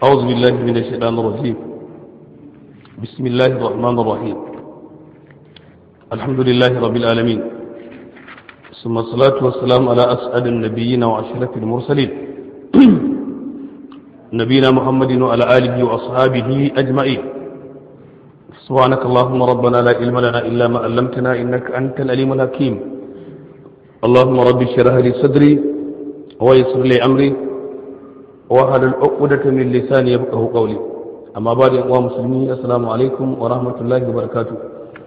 أعوذ بالله من الشيطان الرجيم. بسم الله الرحمن الرحيم. الحمد لله رب العالمين، ثم الصلاة والسلام على أسعد النبيين وأشرف المرسلين نبينا محمد وعلى آله وأصحابه أجمعين. سبحانك اللهم ربنا لا علم لنا إلا ما علمتنا إنك أنت العليم الحكيم. اللهم رب اشرح لي صدري ويسر لي أمري واحلل عقدة من لساني يفقهوا قولي. أما بعد يا مسلمين، السلام عليكم ورحمة الله وبركاته.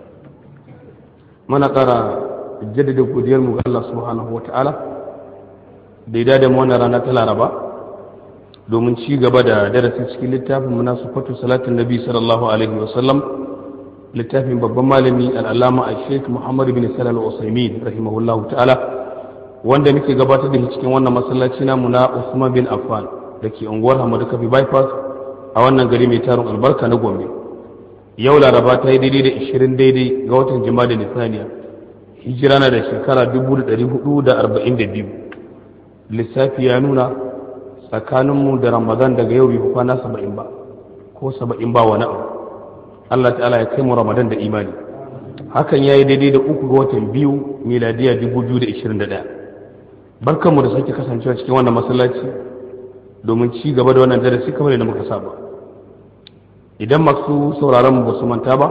من قرأ جدد godiyar mu ga Allah subhanahu wataala da ya da mu wannan rana ta Laraba domin ci gaba da darasi cikin littafin munasifatu salatin nabi sallallahu alaihi wasallam, littafin babban malami al-allama al-sheikh Muhammad bin Salih al-Usaimin rahimahullahu ta'ala, wanda muke gabatar da cikin wannan masallaci namu na Usman bin Affan da ke unguwar Hamadu Kafi bypass a wannan gari mai tarin albarka na Gombe. Yau Laraba ta yi daidai da 20 daidai ga watan Jumada Nisaniya, hijira na da shekara 1442. Lissafi ya nuna tsakaninmu da Ramadan daga yau bai kwana 70 ba ko 70 ba wani abu. Allah ta'ala ya kai mu Ramadan da imani. Hakan ya yi daidai da 3 ga watan 2 miladiya 2021. Barkanmu da sake kasancewa cikin wannan masallaci domin ci gaba da wannan darasi kamar yadda muka saba. Idan masu sauraron mu ba su manta ba,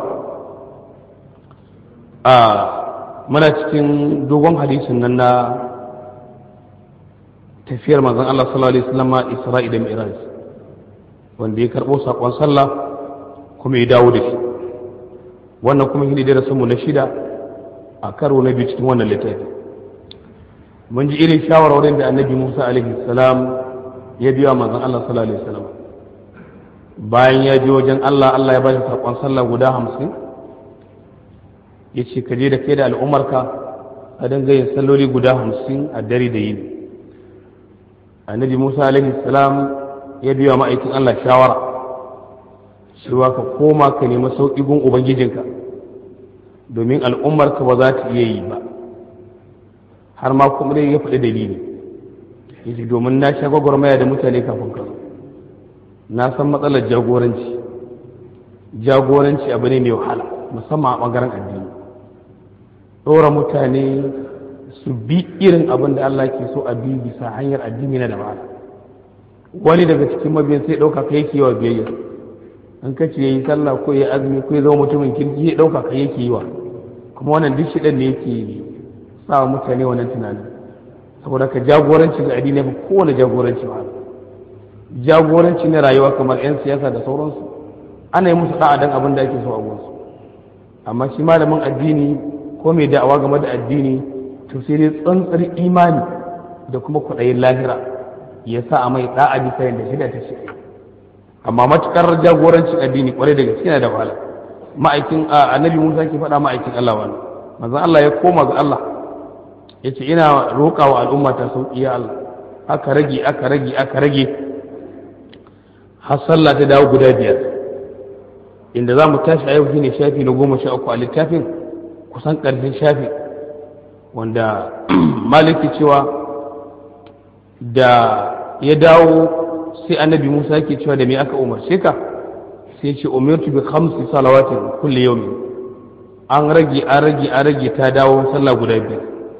muna cikin dogon hadisin nan na tafiyar manzon Allah sallallahu alaihi wasallam Isra'i da Mi'raj, wanda ya karbo sakon sallah kuma ya dawo da shi. Wannan kuma shine darasin mu na 6 a karo na biyu cikin wannan littafi. Mun ji irin shawarwarin da Annabi Musa alaihi salam ya biya manzon Allah sallallahu alaihi wasallam. Bayan ya je wajen Allah, Allah ya ba shi sakon sallah guda 50. Ya ce ka je da kai da al'ummarka a dinga yin salloli guda 50 a dare da yini. Annabi Musa alaihi salam ya biya ma'aikin Allah shawara cewa ka koma ka nemi sauƙi gun ubangijinka, domin al'ummarka ba za ta iya yi ba. Har ma kuma dai ya faɗi dalili, yace domin na sha gwagwarmaya da mutane kafin ka, na san matsalar jagoranci abu ne mai wahala, musamman a ɓangaren addini. ɗora mutane su bi irin abin da Allah ke so a bi bisa hanyar addini na da wahala. Wani daga cikin mabiyan sai ɗauka kai yake wa biyayya, an kace yayi sallah ko yayi azumi ko ya zama mutumin kirki ya ɗauka kai yake yi wa, kuma wannan duk shi ne yake sa mutane wannan tunanin. Saboda ka jagoranci ga addini ba kowane jagoranci ba, jagoranci na rayuwa kamar 'yan siyasa da sauransu ana yi musu da'a dan abin da ake so a gunsu, amma shi malamin addini ko mai da'awa game da addini to sai dai tsantsar imani da kuma kwaɗayin lahira ya sa a mai da'a bisa yadda shida ta ce. Amma matukar jagorancin addini kwarai da gaske yana da wahala. Ma'aikin annabi Musa ke faɗa ma'aikin Allah wani manzon Allah ya koma ga Allah ya ce ina roƙa wa al'umma ta sauƙi ya Allah. Aka rage har sallah ta dawo guda 5. Inda za mu tashi a yau shine shafi na 13 a littafin, kusan ƙarfin shafi, wanda maliki cewa da ya dawo sai annabi Musa yake cewa da me aka umarce ka, sai ce umirtu bi 5 salawatin kulli yawmin. an rage ta dawo sallah guda 5.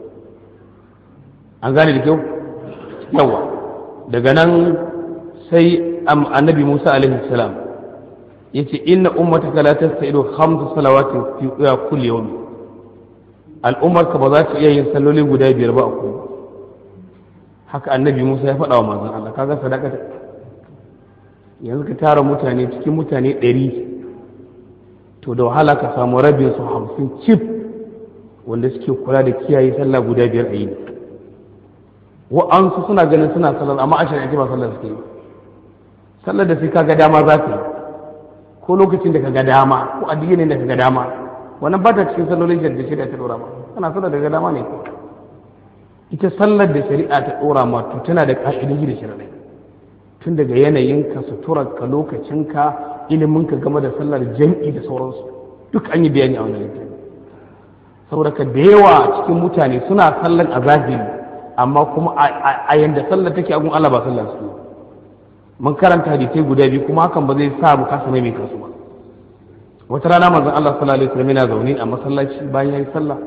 an gane da kyau yawa. daga nan sai annabi Musa alaihi salam yace inna ummataka la tastaidu 5 salawatin fi kulli yawmin. al'ummarka ba za ta iya yin salloli guda 5 ba a kullum. Haka annabi Musa ya faɗa wa manzon Allah. Kaga sadaka ta yanzu ka tara mutane cikin mutane 100, to da wahala ka samu rabin su 50 cif wanda suke kula da kiyaye sallah guda 5 a yini. Wa'ansu suna ganin suna sallar, amma a shari'a ba sallar suke yi. Sallar da sai kaga dama za ka yi, ko lokacin da kaga dama, ko addinin da kaga dama, wannan ba ta cikin sallolin da shari'a ta dora ma. Kana sallar daga dama ne ko ita sallar da shari'a ta dora ma to tana da ka'idoji da shari'a, tun daga yanayinka, suturarka, lokacinka, iliminka game da sallar jam'i da sauransu, duk an yi bayani a wannan littafi. Saboda ka da yawa cikin mutane suna sallar a zahiri, amma kuma a yanda sallar take a gun Allah ba sallar su. mun karanta hadisai guda biyu kuma hakan ba zai sa mu kasa mai kasu ba. Wata rana manzon Allah sallallahu alaihi wasallam yana zaune a masallaci bayan yayi sallah,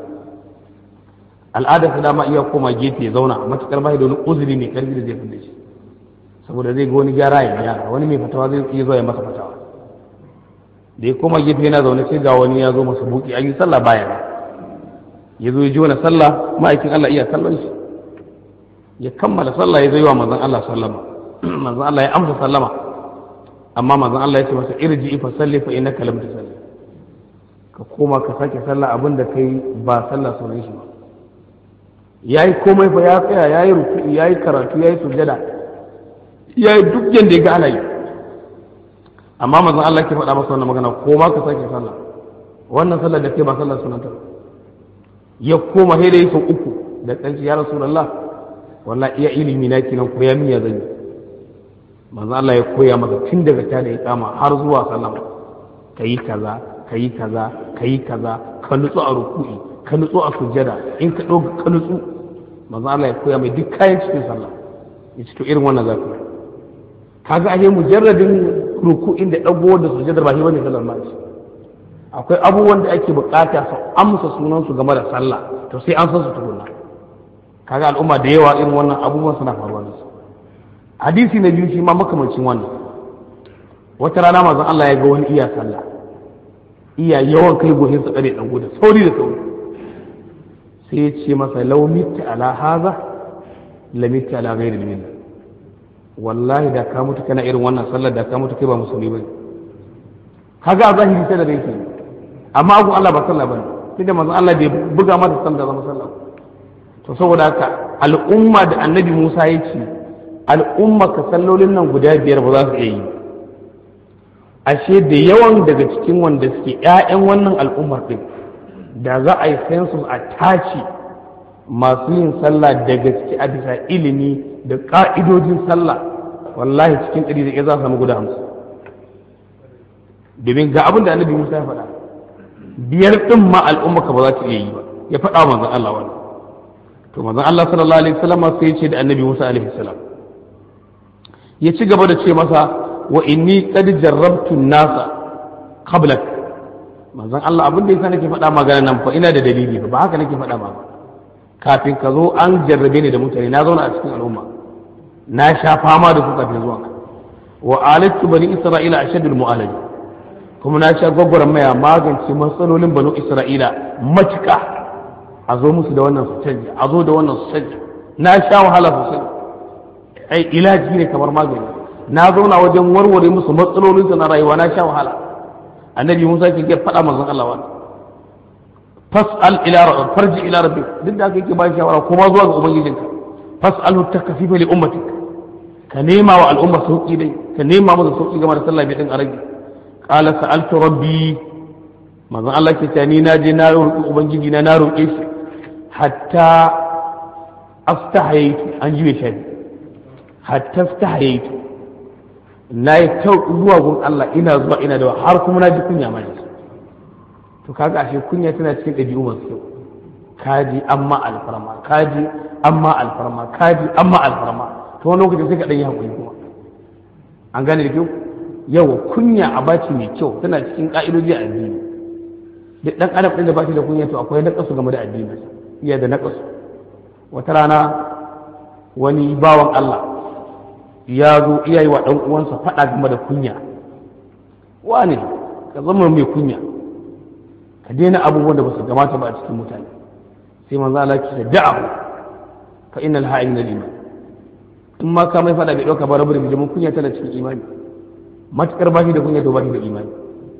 al'adar sa dama iya koma gefe ya zauna matakar bai da wani uzuri mai karfi da zai fille shi, saboda zai ga wani gyara ya gyara, wani mai fatawa zai iya zo ya masa fatawa. Da ya koma gefe yana zaune sai ga wani ya zo masa buki an yi sallah baya ya zo ya ji wani sallah ma'aikin Allah iya kallon shi, ya kammala sallah ya zo yi wa manzon Allah sallama. Manzon Allah ya amsa sallama, amma manzon Allah ya ce masa irji fa salli fa innaka lam tusalli, ka koma ka sake sallah abinda kai ba sallah sunan shi ba. Yayi komai fa ya tsaya yayi ruku'i yayi karatu yayi sujada yayi duk yanda ya ga ana yi, amma manzon Allah ke faɗa masa wannan magana, koma ka sake sallah, wannan sallar da kai ba sallar sunanta. Ya koma sai da yi sau uku da kanci ya rasulullah wallahi iya ilimi na kinan koya min ya zanyi. Manzo Allah ya koya masa tun daga ta da iqama har zuwa sallama, kayi kaza kayi kaza kayi kaza, ka nutsu a ruku'i ka nutsu a sujjada, in ka doga ka nutsu. Manzo Allah ya koya mai duk kayan cikin sallah, yace to irin wannan zaku kaga ashe mujarradin ruku'in da dago da sujjadar ba shi bane sallar ma. Akwai abubuwan da ake bukata su amsa sunan su game da sallah, to sai an san su tukunna. Kaga al'umma da yawa irin wannan abubuwan suna faruwa da su. Hadisi na biyu shi ma makamancin wannan, wata rana manzon Allah ya ga wani iya sallah, iya yawan kai gohin sa kare dango da sauri sai ya ce masa law mitta ala haza la mitta ala ghairi minna, wallahi da ka mutu kana irin wannan sallar da ka mutu kai ba musulmi bane. Kaga a zahiri sai da yake, amma agun Allah ba sallah bane, sai da manzon Allah bai buga mata sallah zama sallah. To saboda haka al'umma da annabi Musa ya ce al'umma ka sallolin nan guda biyar ba za su iya yi, ashe da yawan daga cikin wanda suke ƴaƴan wannan al'ummar din da za a yi census a tace masu yin sallah da gaske a bisa ilimi da ka'idojin sallah, wallahi cikin ɗari da za a samu guda 50. domin ga abin da annabi Musa ya faɗa, biyar ɗin ma al'umma ka ba za ta iya yi ba, ya faɗa manzon Allah wannan. To manzon Allah sallallahu alaihi wasallam sai ya ce da annabi Musa alaihi salam, ya ci gaba da ce masa wa inni qad jarrabtu an-nasa qablak. Manzon Allah abin da yasa nake faɗa magana nan fa ina da dalili ba haka nake faɗa ba. Kafin ka zo an jarrabe ni da mutane, na zauna a cikin al'umma na sha fama da su kafin zuwa ka. Wa alatu bani isra'ila ashadul mu'alaji, kuma na sha gwagwaran maya magance matsalolin banu isra'ila matuka, a zo musu da wannan su canja, a zo da wannan su canja. Na sha wahala sosai, ai ilaji ne kamar magani. Na zauna wajen warware musu matsalolinsu na rayuwa, na sha wahala. Annabi Musa ke faɗa manzon Allah wannan, fas'al ila rabbik farji ila rabbik, duk da kake ba shawara kuma zuwa ga ubangijinka, fas'alhu takfifa li ummatik, ka nema wa al'umma sauki dai, ka nema musu sauki game da sallah bai din aragi. Qala sa'altu rabbi, manzon Allah ke ta ni na je na roƙi ubangiji na roƙe shi hatta astahaytu, an ji shi hatta astahaytu, na yi ta zuwa gun Allah ina zuwa ina da har kuma na ji kunya ma. To kaga ashe kunya tana cikin ɗabi'u masu kyau. Kaji amma alfarma, kaji amma alfarma, kaji amma alfarma, to wani lokacin sai ka ɗan yi haƙuri kuma. An gane da kyau? Yawa kunya a baci mai kyau tana cikin ƙa'idoji a addini. Duk ɗan adam ɗin da ba shi da kunya to akwai naƙasu game da addini, iya da naƙasu. Wata rana wani bawan Allah ya zo iya yi wa ɗan uwansa faɗa game da kunya. Wane ka zama mai kunya, ka daina abubuwan da ba su gamata ba a cikin mutane. Sai manzo Allah ya da'ahu fa innal ha'in lil iman. In ma ka mai faɗa bai ɗauka ba rabu da bijimin kunya tana cikin imani. Matukar ba shi da kunya to ba shi da imani.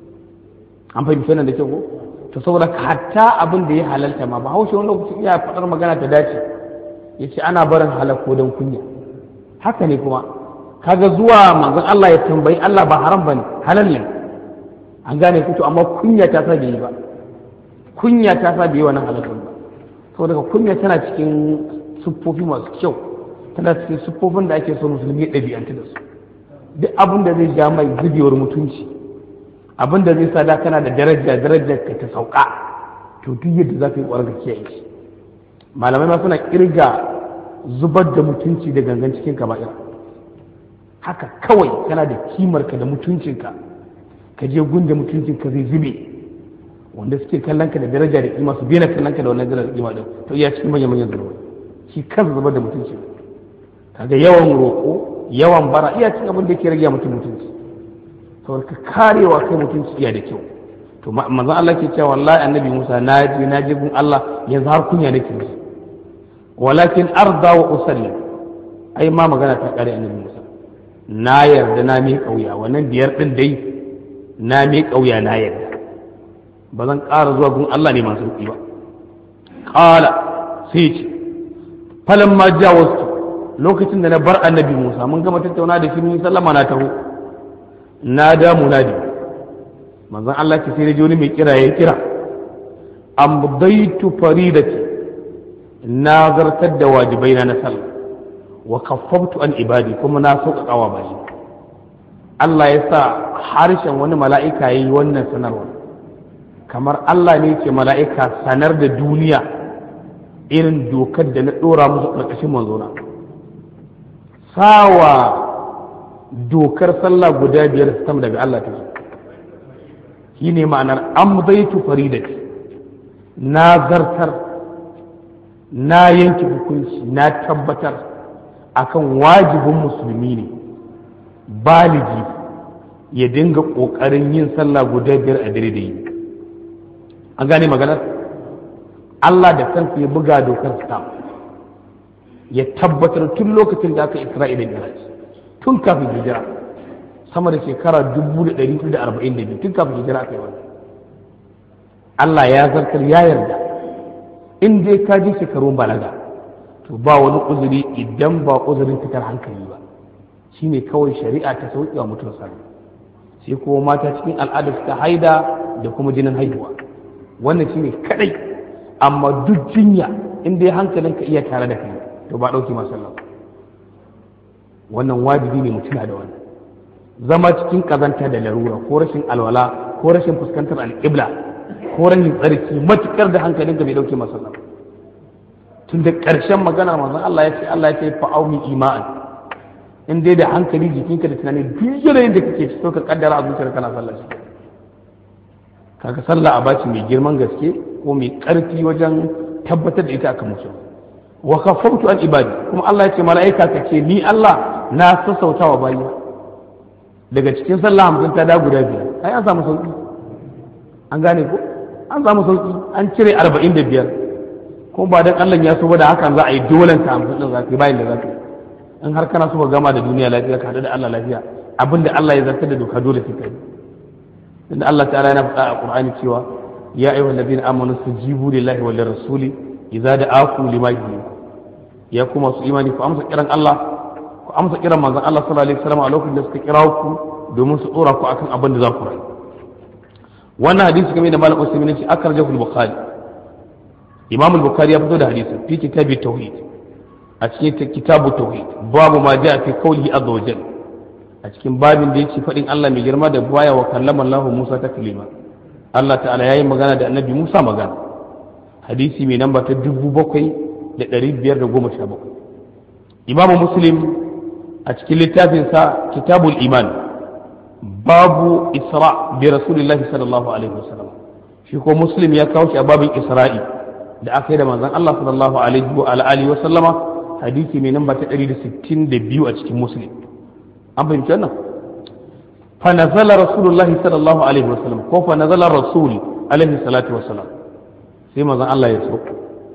An fahimci wannan da kyau ko? To saboda hatta abin da ya halalta ma ba haushe wani lokaci iya faɗar magana ta dace, ya ce ana barin halakko don kunya. Haka ne kuma kaga zuwa manzon Allah ya tambayi Allah ba haram bane, halal ne. An gane ku to amma kunya ta sa bai yi ba, kunya ta sa bai yi wannan halal ba. Saboda kunya tana cikin siffofi masu kyau, tana cikin siffofin da ake so musulmi ya ɗabi'anta da su. Duk abin da zai ja mai zubewar mutunci, abin da zai sa da kana da darajar ka ta sauka, to duk yadda za ka yi ƙwarar ka kiyaye shi. Malamai ma suna kirga zubar da mutunci da gangan cikin kaba'ira. haka kawai kana da kimarka da mutuncinka ka je gunda mutuncinka zai zube wanda suke kallon ka da daraja da kima su daina kallon ka da wannan daraja da kima din to iya cikin manyan manyan zunubai shi kansa zubar da mutunci kaga yawan roƙo yawan bara iya cikin abin da yake rage mutum mutunci saboda ka karewa kai mutunci iya da kyau to manzon Allah ke cewa wallahi annabi Musa na je gun Allah yanzu har kunya nake musu walakin arda wa usalli ai ma magana ta kare annabi Musa na yarda na mi kauya wannan biyar din dai na mi kauya na yarda ba zan ƙara zuwa gun Allah ne masu ba qala sai ce falamma jawastu lokacin da na bar annabi Musa mun gama tattauna da shi mun sallama na taho na da munadi manzon Allah ce sai da wani mai kira ya kira amdaitu faridati na zartar da wajibai na sallah wa kaffaftu an ibadi kuma na sauƙaƙawa bayi Allah ya sa harshen wani mala'ika yayi wannan sanarwa kamar Allah ne ce mala'ika sanar da duniya irin dokar da na ɗora musu ƙarƙashin manzona sawa dokar sallah guda biyar sama daga Allah ta shi ne ma'anar amdaitu faridati na zartar na yanke hukunci na tabbatar akan wajibin musulmi ne baligi ya dinga ƙoƙarin yin sallah guda biyar a dare da yi an gane maganar Allah da kansa ya buga dokar sa ya tabbatar tun lokacin da aka Isra'ila da tun kafin hijira sama da shekara 1442 tun kafin hijira aka yi wannan Allah ya zartar ya yarda in dai ka ji shekarun balaga to ba wani uzuri idan ba uzurin fitar hankali ba shine kawai shari'a ta sauƙi wa mutum sallah sai kuma mata cikin al'ada suka haida da kuma jinin haihuwa wannan shine kadai amma duk jinya in dai hankalinka iya tare da kai to ba ɗauki masallah wannan wajibi ne mutum da wannan zama cikin kazanta da larura ko rashin alwala ko rashin fuskantar alƙibla ko rashin tsarki matukar da hankalinka bai ɗauki masallah tun da ƙarshen magana manzon Allah ya ce fa'aumi ima'an in dai da hankali jikinka da tunani duk yanayin da kake so ka kaddara a zuciyar kana sallah shi kaga sallah a baci mai girman gaske ko mai ƙarfi wajen tabbatar da ita akan mutum wa kafaftu an ibadi kuma Allah ya ce mala'ika ka ce ni Allah na sassautawa bayi daga cikin sallah 50 ta da guda biyar ai an samu sauki an gane ko an samu sauki an cire 45 kuma ba dan Allah ya so ba da hakan za a yi dolen ta 50 din zaka bayin da zaka in har kana so ka gama da duniya lafiya ka hadu da Allah lafiya abinda Allah ya zartar da doka dole sai kai inda Allah ta'ala yana faɗa a Qur'ani cewa ya ayyuhal ladina amanu sujibu lillahi wal rasuli idza da'akum lima yuhyikum ya kuma su imani ku amsa kiran Allah ku amsa kiran manzon Allah sallallahu alaihi wasallam a lokacin da suka kira ku domin su tsora ku akan abin da za ku rayu wannan hadisi game da Malik Usaimin ce akarjahu al-Bukhari Imam al-Bukhari ya fito da hadisi fi kitabi tauhid a cikin kitabu tauhid babu ma ja'a fi qawlihi azza wa jalla a cikin babin da yake fadin Allah mai girma da baya wa kallama Allah Musa taklima Allah ta'ala yayi magana da Annabi Musa magana hadisi mai namba ta 7517 Imam Muslim a cikin littafinsa kitabul iman babu isra bi rasulillahi sallallahu alaihi wasallam shi ko Muslim ya kawo shi a babin isra'i da aka yi da manzon Allah sallallahu alaihi wa alihi wasallama hadisi mai namba ta 162 a cikin Muslim an fahimci wannan fa nazala rasulullahi sallallahu alaihi wasallam ko fa nazala rasul alaihi salatu wasallam sai manzon Allah ya so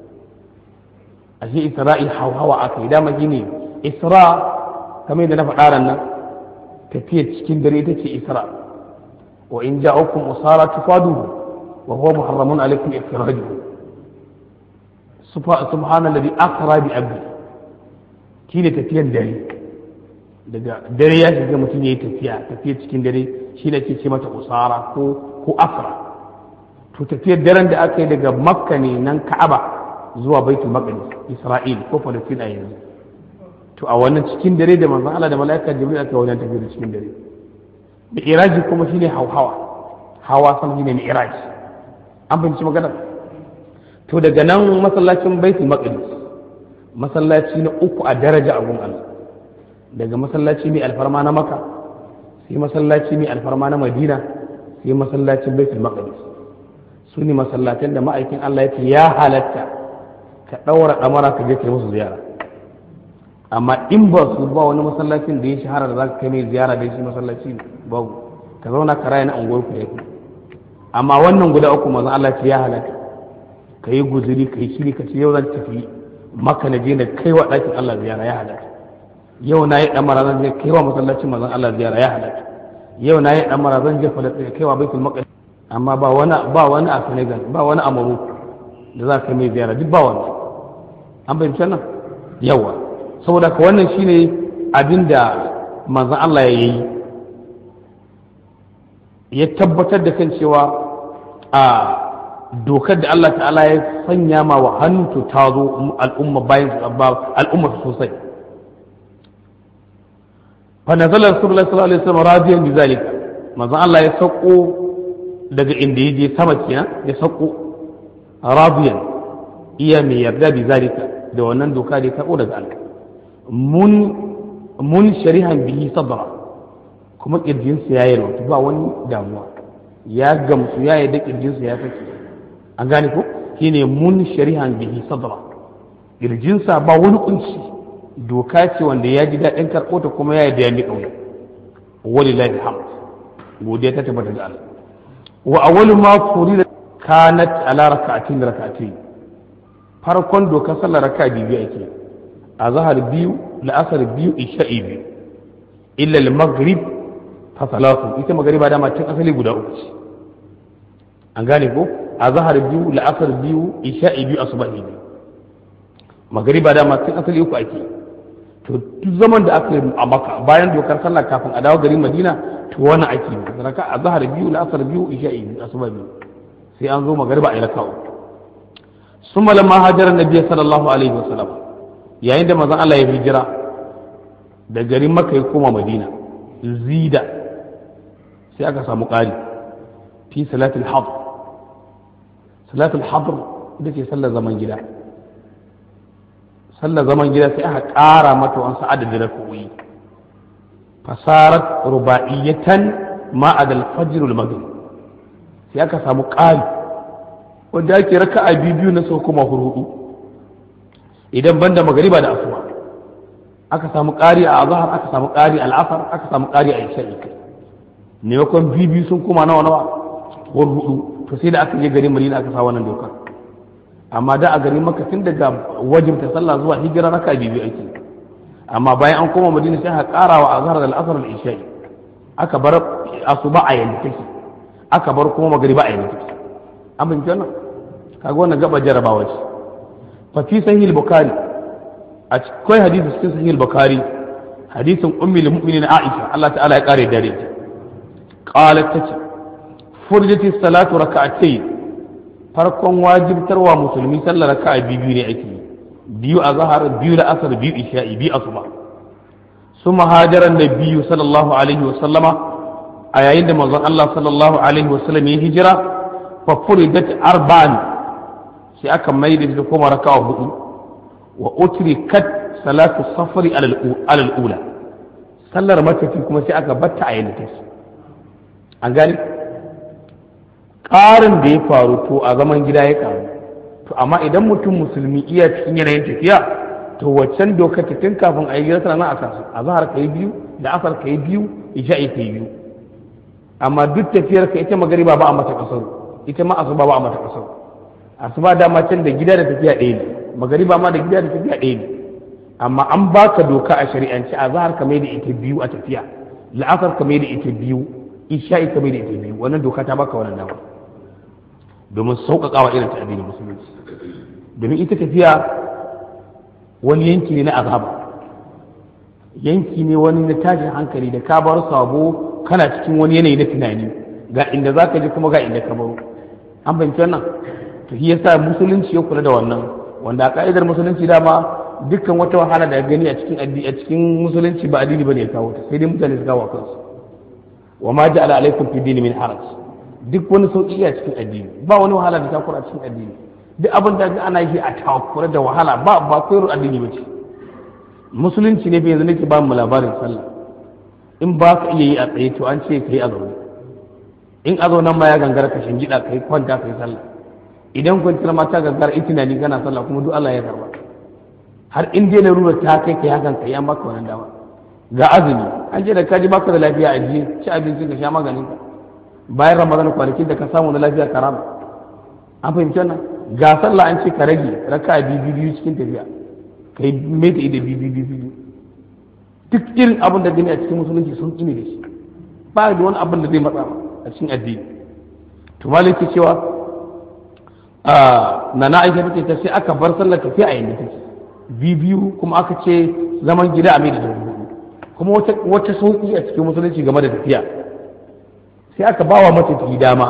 ashe isra'i hawa aka yi dama gini isra kamar yadda na faɗa ran nan tafiya cikin dare ita ce isra wa in ja'akum usara tufaduhu wa huwa muharramun alaykum ikhrajuhu subhanalladhi asra bi abdi shine tafiyan dare daga dare ya shiga mutum yayi tafiya cikin dare shine ke ce mata usara ko asra to tafiyar daren da aka yi daga makka ne nan ka'aba zuwa baitul maqdis isra'il ko palestine a yanzu to a wannan cikin dare da manzon Allah da malaika jibril aka wannan tafiyar cikin dare mi'raji kuma shine hawa san shine mi'raj an binci magana to daga nan masallacin baitul maqdis masallaci na uku a daraja a gun Allah daga masallaci mai alfarma na Makka sai masallaci mai alfarma na Madina sai masallacin Baitul Maqdis. Su ne masallatan da ma'aikin Allah ya ce ya halatta ka ɗaura ɗamara ka je kai musu ziyara. Amma in ba su ba wani masallacin da ya shahara da za ka kai mai ziyara da shi masallaci ne babu, ka zauna ka raya na unguwar ku yake. Amma wannan guda uku manzon Allah ce ya halatta ka yi guzuri ka yi shiri ka ce yau zan tafi Makka na je na kai wa ɗakin Allah ziyara ya halatta. Yau na yi ɗamara zan je kai wa masallacin manzon Allah ziyara ya halatta. Yau na yi ɗamara zan je Falastin kai wa Baitul Maqdis. Amma ba wani a Senegal, ba wani a Morocco da za ka mai ziyara, duk ba wani. An bayyana nan yawa, saboda ka wannan shine abin da manzon Allah ya yi, ya tabbatar da kan cewa a dokar da Allah ta'ala ya sanya ma wa hannu to ta zo al'umma bayan al'umma sosai. Fa nazala Rasulullahi sallallahu alaihi wasallam radiyan bi zalika, manzon Allah ya sauko daga inda ya je sama kenan, ya sauko radiyan iya mai yarda bi zalika da wannan doka da ya karɓo daga Allah, mun sharihan bihi sadra, kuma kirjinsa ya yi rautu ba wani damuwa, ya gamsu ya yi da kirjinsa ya sake. An gane ko shine mun sharihan bihi sadra, kirjinsa ba wani kunci, doka ce wanda ya ji daɗin karɓo ta kuma ya yi da ya miƙa wuya. Walillahi hamd, godiya ta tabbata da Allah. Wa awwalu ma furida kanat ala rak'atin farkon dokar sallar raka'a biyu ake, azhar biyu, la'asar biyu, isha'i biyu, illa al-maghrib fa salatu. Ita magriba dama tun asali guda uku ce. An gane ko azhar biyu, la'asar biyu, isha'i biyu, asubahi biyu. Magriba dama tun asali uku ake. To duk zaman da aka yi a Makka bayan dokar sallah kafin a dawo garin Madina, to wannan ake yi raka azhar biyu, la'asar biyu, isha'i biyu, asuba biyu, sai an zo magriba a raka'a. Summa lamma hajara nabiyyi sallallahu alaihi wasallam, yayin da manzon Allah ya hijira da garin Makka ya koma Madina, zida sai aka samu ƙari fi salatul hadr. Salatul hadr ita ce sallar zaman gida. Sallar zaman gida sai aka ƙara mata wasu adadin rak'o'i, fasarat ruba'iyatan ma'adal fajr wal maghrib, sai aka samu ƙari wanda ake raka'a biyu na sau kuma hudu idan banda magriba da asuba. Aka samu ƙari a azhar, aka samu ƙari a al'asar, aka samu ƙari a isha'i. Ne yakon biyu sun kuma nawa hudu. To sai da aka je garin Madina aka sa wannan dokar. Amma da a garin Makka tun daga wajibta sallah zuwa hijira raka'a biyu ake. Amma bayan an koma Madina sai aka ƙara wa azhar da al'asar da isha'i. Aka bar asuba a yanda take, aka bar kuma magriba a yanda take. An bin janna kaga wannan gaba jarabawa ce. Fa fi sahih al-Bukhari, a cikin hadisi cikin sahih al-Bukhari, hadisin ummul mu'minin Aisha Allah ta'ala ya kare dare ta. Qalat tace furdati salatu raka'atayn, farkon wajibtarwa musulmi sallar raka'a biyu ne ake, biyu azhar, biyu da asar, biyu isha'i, biyu asuba. Summa hajara an-nabiyyu sallallahu alaihi wa sallama, a yayin da manzon Allah sallallahu alaihi wa sallam ya hijira, fa furidat arba'an, sai aka maida da kuma raka'a hudu. Wa utrikat salatu safari alal ula, sallar matafi kuma sai aka batta a yanda take. An gani ƙarin da ya faru to a zaman gida ya ƙaru. To amma idan mutum musulmi iya cikin yanayin tafiya, to waccan doka tun kafin a yi gida tana a kasu, a zahar ka yi biyu, da asar ka yi biyu, isha'i ka yi biyu. Amma duk tafiyar ka ita magariba ba a mata kasar, ita ma asuba ba a mata kasar. Asuba dama can da gida da tafiya ɗaya ne, magariba ma da gida da tafiya ɗaya ne. Amma an baka doka a shari'ance, a zahar ka mai da ita biyu a tafiya, la'asar ka mai da ita biyu, isha'i ka mai da ita biyu. Wannan doka ta baka wannan dama domin sauƙaƙawa irin ta addinin musulunci. Domin ita tafiya wani yanki ne na azaba, yanki ne wani na tashin hankali da ka bar sabo kana cikin wani yanayi na tunani, ga inda za ka je kuma ga inda ka baro. An fahimci wannan? To shi yasa musulunci ya kula da wannan, wanda a ka'idar musulunci dama dukkan wata wahala da gani a cikin musulunci ba addini bane ya kawo ta, sai dai mutane su kawo kansu. Wa ma ja'ala alaikum fi dini min haraj, duk wani sauki a cikin addini, ba wani wahala da takura a cikin addini. Duk abin da ana yi a takura da wahala ba koyarwar addini ba ce. musulunci ne bai yanzu nake ba mu labarin sallah in ba ka iya yi a tsaye to an ce ka yi a zaune in a zaunan ma ya gangara ka shingida ka yi kwanta ka yi sallah idan kwanciyar ma ta gangara in tunani kana sallah kuma duk Allah ya karba har in dai larura ta kai ka hakan ka yi an baka wannan dama ga azumi an ce da ka ji baka da lafiya a ji ci abinci ka sha maganin ka bayan ramadan kwanakin da ka samu na lafiya karama an fahimci wannan ga sallah an ce ka rage raka biyu cikin tafiya kai mai da ida biyu duk irin abin da gani a cikin musulunci sun tsine da shi ba da wani abin da zai matsa a cikin addini to malaki cewa na aisha take ta sai aka bar sallar tafiya a yanda take biyu kuma aka ce zaman gida a mai da kuma wata sauki a cikin musulunci game da tafiya sai aka bawa matafiyi dama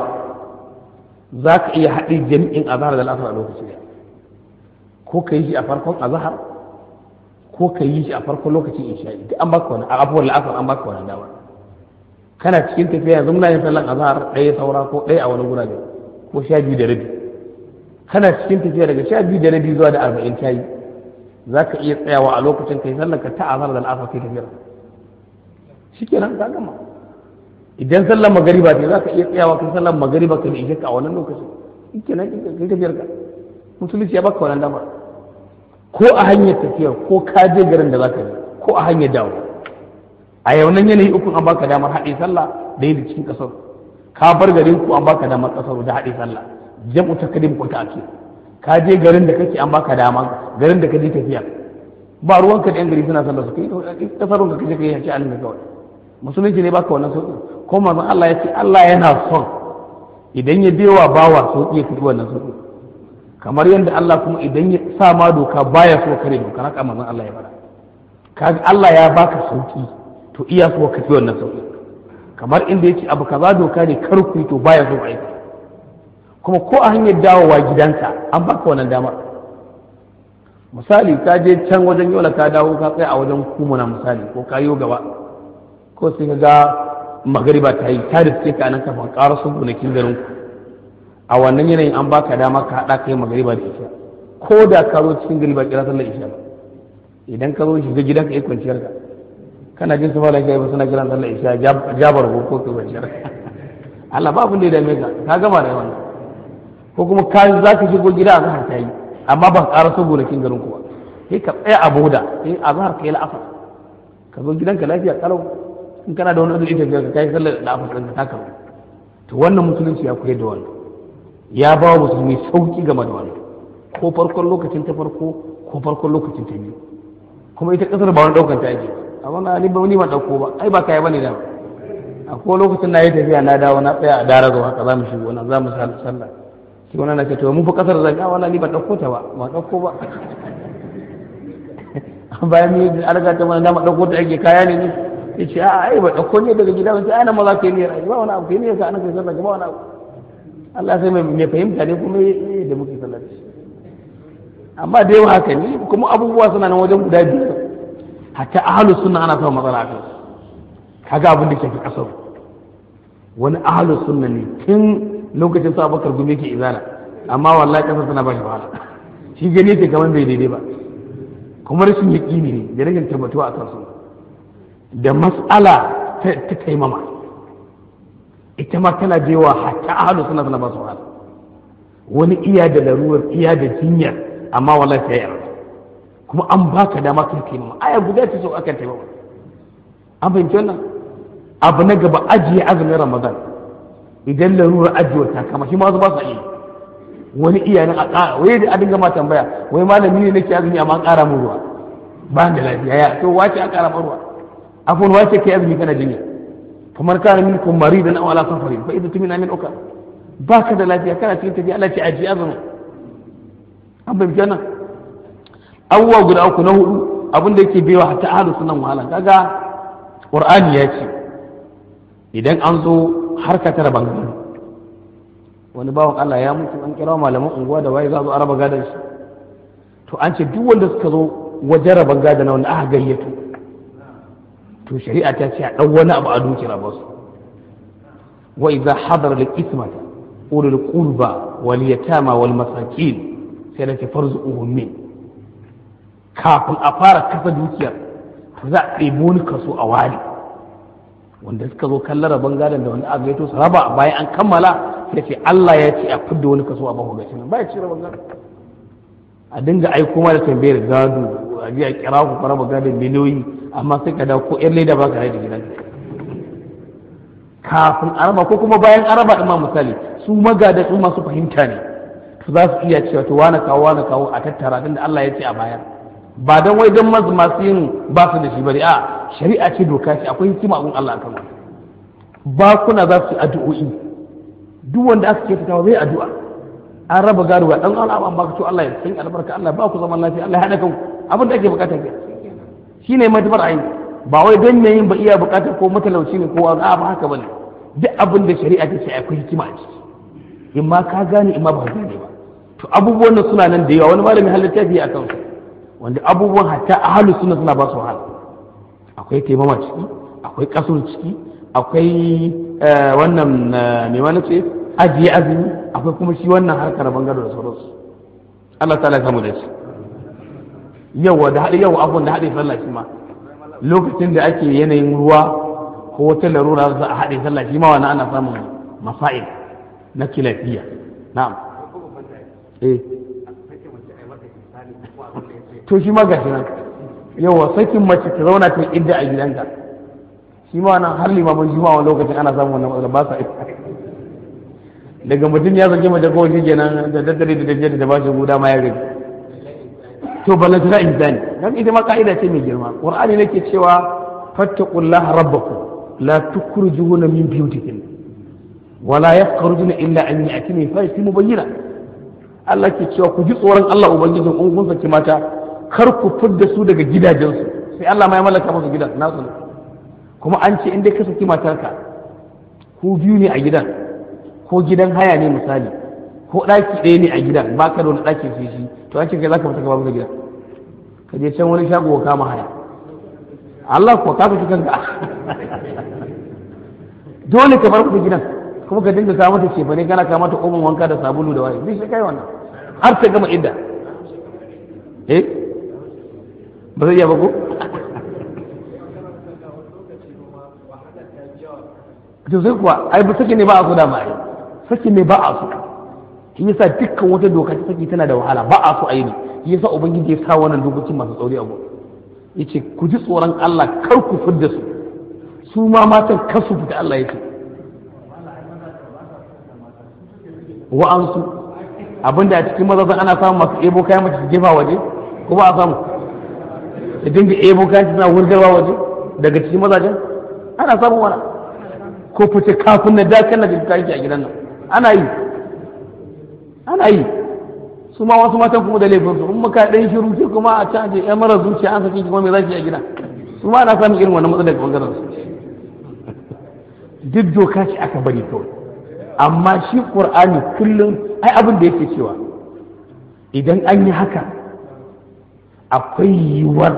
za ka iya haɗe jami'in azhar da al'asar a lokaci ɗaya ko ka yi shi a farkon azhar ko ka yi shi a farkon lokacin isha'i duk an baka wani abubuwan la'asar an baka wani dama kana cikin tafiya yanzu muna yin sallan azhar ɗaya saura ko ɗaya a wani gurabe ko 12:30 kana cikin tafiya daga 12:30 zuwa da 40 ta yi za ka iya tsayawa a lokacin kai sallar ka ta azhar da al'asar kai tafiyar shikenan ka gama idan sallar magariba ce za ka iya tsayawa kai sallar magariba ka ishe ka a wannan lokacin shikenan kai tafiyar ka musulunci ya baka wannan dama ko a hanyar tafiyar ko ka je garin da za ka je ko a hanyar dawo a yau nan yanayi uku an baka damar haɗe sallah da yi da cikin ƙasar ka bar garin ku an baka damar ƙasar da haɗe sallah jam'u takdim ko ta'khir ka je garin da kake an baka dama garin da kaje tafiya ba ruwanka da yan gari suna sallah su kai kasarun ka kaje kai ya ci alin da kawai musulunci ne baka wannan sauki ko manzon Allah ya ce Allah yana son idan ya bewa bawa sauki ya fito wannan sauki kamar yadda Allah kuma idan ya sa ma doka baya so kare doka haka manzon Allah ya fara kaga Allah ya baka sauki to iya so ka fi wannan sauki kamar inda yace abu kaza doka ne kar ku to baya so aiki kuma ko a hanyar dawowa gidanka an baka wannan dama misali ka je can wajen yola ka dawo ka tsaya a wajen kumuna misali ko ka yi gaba ko sai ka ga magariba ta yi ta riske ka nan kafin ƙara su gonakin garin ku a wannan yanayin an baka dama ka haɗa kai magariba da isha ko da ka zo cikin gari ba kira sallar isha ba idan ka zo shiga gidanka yi kwanciyar ka kana jin su ba lafiya ba suna kiran sallar isha jabar ko kai kwanciyar ka Allah ba abin da ya dame ka gama da wannan ko kuma ka za ka shigo gida a zahar ta yi amma ban ƙara so gonakin garin ku ba sai ka tsaya a boda sai a zahar ka yi la'afar ka zo gidanka lafiya kalau in kana da wani azumi tafiya ka kai sallar la'afar ɗin ka taka to wannan musulunci ya koyar da wannan ya ba wa musulmi sauki game da wannan ko farkon lokacin ta farko ko farkon lokacin ta biyu kuma ita kasar ba wani ɗaukan ta ake amma na ni ba ɗauko ba ai ba kai bane da akwai lokacin na yi tafiya na dawo na tsaya a dara zuwa haka za mu shigo na za mu sallah shi wannan na ce to mun fi kasar zan ya wala ni ba ɗauko ta ba ɗauko ba bayan ni an riga ta mana dama ɗauko ta ake kaya ne ya ce a'a ai ba ɗauko ne daga gida wani ai nan ma za ka yi niyyar ba wani abu kai niyyar ka ana kai sallah ba wani abu Allah sai mai fahimta ne kuma da muke sallah da shi amma da yawa haka ne kuma abubuwa suna nan wajen guda biyu hatta ahlus sunna ana samun matsala a kai kaga abin da ke fi kasar wani ahlus sunna ne tun lokacin sa Abubakar gumi ke izala amma wallahi kasar tana ba shi wahala shi gani yake kamar bai daidai ba kuma rashin yaƙini ne da rashin tabbatuwa a kansu da mas'ala ta taimama ita ma tana jewa hatta ahlu suna ba su wahala wani iya da larurar iya da jinyar amma wallahi sai ya kuma an baka dama kai taimama aya guda ta so akan taimama an fahimci wannan abu na gaba ajiye azumin ramadan idan larurar ajiyar ta kama shi ma su ba su iya wani iyayen a ƙara wai da adin gama tambaya wai malami ne nake azumi amma an ƙara mu ruwa ba da lafiya ya to wace an ƙara ruwa afon wace kai azumi kana jinya kamar kana minkum maridan aw ala safarin fa idza tumina min uka baka da lafiya kana cikin tafiya Allah ce aji azumi an bai kenan awwa guda uku na hudu abinda yake baiwa hatta ahlu sunan wahala kaga qur'ani ya ce idan an zo harka ta raban gado wani bawan Allah ya mutu an kira malaman unguwa da waye za zo araba gadon shi to an ce duk wanda suka zo wajen raban gadon wanda aka gayyato to shari'a ta ce a dan wani abu a dukira ba su wa idza hadara al-qismata ulul qurba wal yatama wal masakin sai da farzuhum min kafin a fara kasa dukiyar to za a ɗebo wani kaso a ware wanda suka zo kallon rabon gadon da wanda aka yato su raba bayan an kammala sai ce Allah ya ce a fidda wani kaso a baku gashi nan ba ya ce rabon gadon a dinga aiko ma da tambayar gado a ji a kira ku raba gadon miliyoyi amma sai ka dawo ko ƴan leda ba ka rai da gidan kafin a raba ko kuma bayan an raba ɗin ma misali su magada su masu fahimta ne to za su iya cewa to wane kawo a tattara tunda Allah ya ce a bayar ba don wai don masu yin ba su da shi bari a shari'a ce doka ce akwai hikima abun Allah akan wannan bakuna za su yi addu'o'i duk wanda aka ke fitawa zai addu'a an raba gado ga dan Allah an baka to Allah ya san albarka Allah ba ku zaman lafiya Allah ya hada kanku abin da ake bukata ke shine matabar ayi ba wai don me yin ba iya bukata ko matalauci ne ko a ba haka bane duk abin da shari'a ta ce akwai hikima a ciki in ma ka gane in ma ba ka gane ba to abubuwan nan suna nan da yawa wani malami halitta biyu a kansu wanda abubuwan hatta ahalu suna ba su wahala akwai taimama ciki akwai kasur ciki akwai wannan mai wani ce ajiye azumi akwai kuma shi wannan harkar bangaro da sauransu Allah ta samu da shi yawa da haɗe yawa abubuwan da haɗe sallah shi ma lokacin da ake yanayin ruwa ko wata larura za a haɗe sallah shi ma wani ana samun masa'il na kilafiya na'am to shi ma gashi nan yawa sakin mace ta zauna ta idda a gidanka shi ma nan har limamin shi ma wani lokacin ana samun wannan matsala ba sa daga mutum ya zage mace kawai shi kenan da daddare da daddare da ba shi guda ma ya rage to balla ta insani dan ita ma ka'ida ce mai girma qur'ani nake cewa fattaqullaha rabbakum la tukhrijuhuna min buyutikum wala yakhrujuna illa an ya'tina fa mubayyana Allah ke cewa ku ji tsoron Allah ubangijin kun saki mata kar ku fidda su daga gidajensu sai Allah ma ya mallaka musu gidan nasu ne kuma an ce in dai ka saki matarka ku biyu ne a gidan ko gidan haya ne misali ko ɗaki ɗaya ne a gidan ba ka da wani ɗaki sai shi to an ce kai za ka fita ka babu da gidan ka je can wani shago ka kama haya Allah ko ka fita kanka dole ka bar ku gidan kuma ka dinga kawo mata cefane kana kawo mata omen wanka da sabulu da waye duk sai kai wannan har ta gama idda ba zai iya ba ko to sai kuwa ai ba saki ne ba a so da ma ai saki ne ba a so shi yasa dukkan wata doka ta saki tana da wahala ba a so a yi ne shi yasa ubangiji ya sa wannan dokokin masu tsauri a gurin yace ku ji tsoron Allah kar ku fidda su su ma matan kar su fita Allah yace wa'ansu abinda a cikin mazazan ana samun masu ebo kayan mace su jefa waje ko ba a samu da dinga ebo kayan suna wurgarwa waje daga cikin mazajen ana samun wani ko fice kafin na dakan na jirka yake a gidan nan ana yi su ma wasu matan kuma da laifin su in muka ɗan shiru ce kuma a can je yan mara zuciya an saki kuma me zaki a gida su ma ana samun irin wannan matsalar bangaren su duk doka ce aka bari kawai amma shi qur'ani kullum ai abin da yake cewa idan an yi haka akwai yiwuwar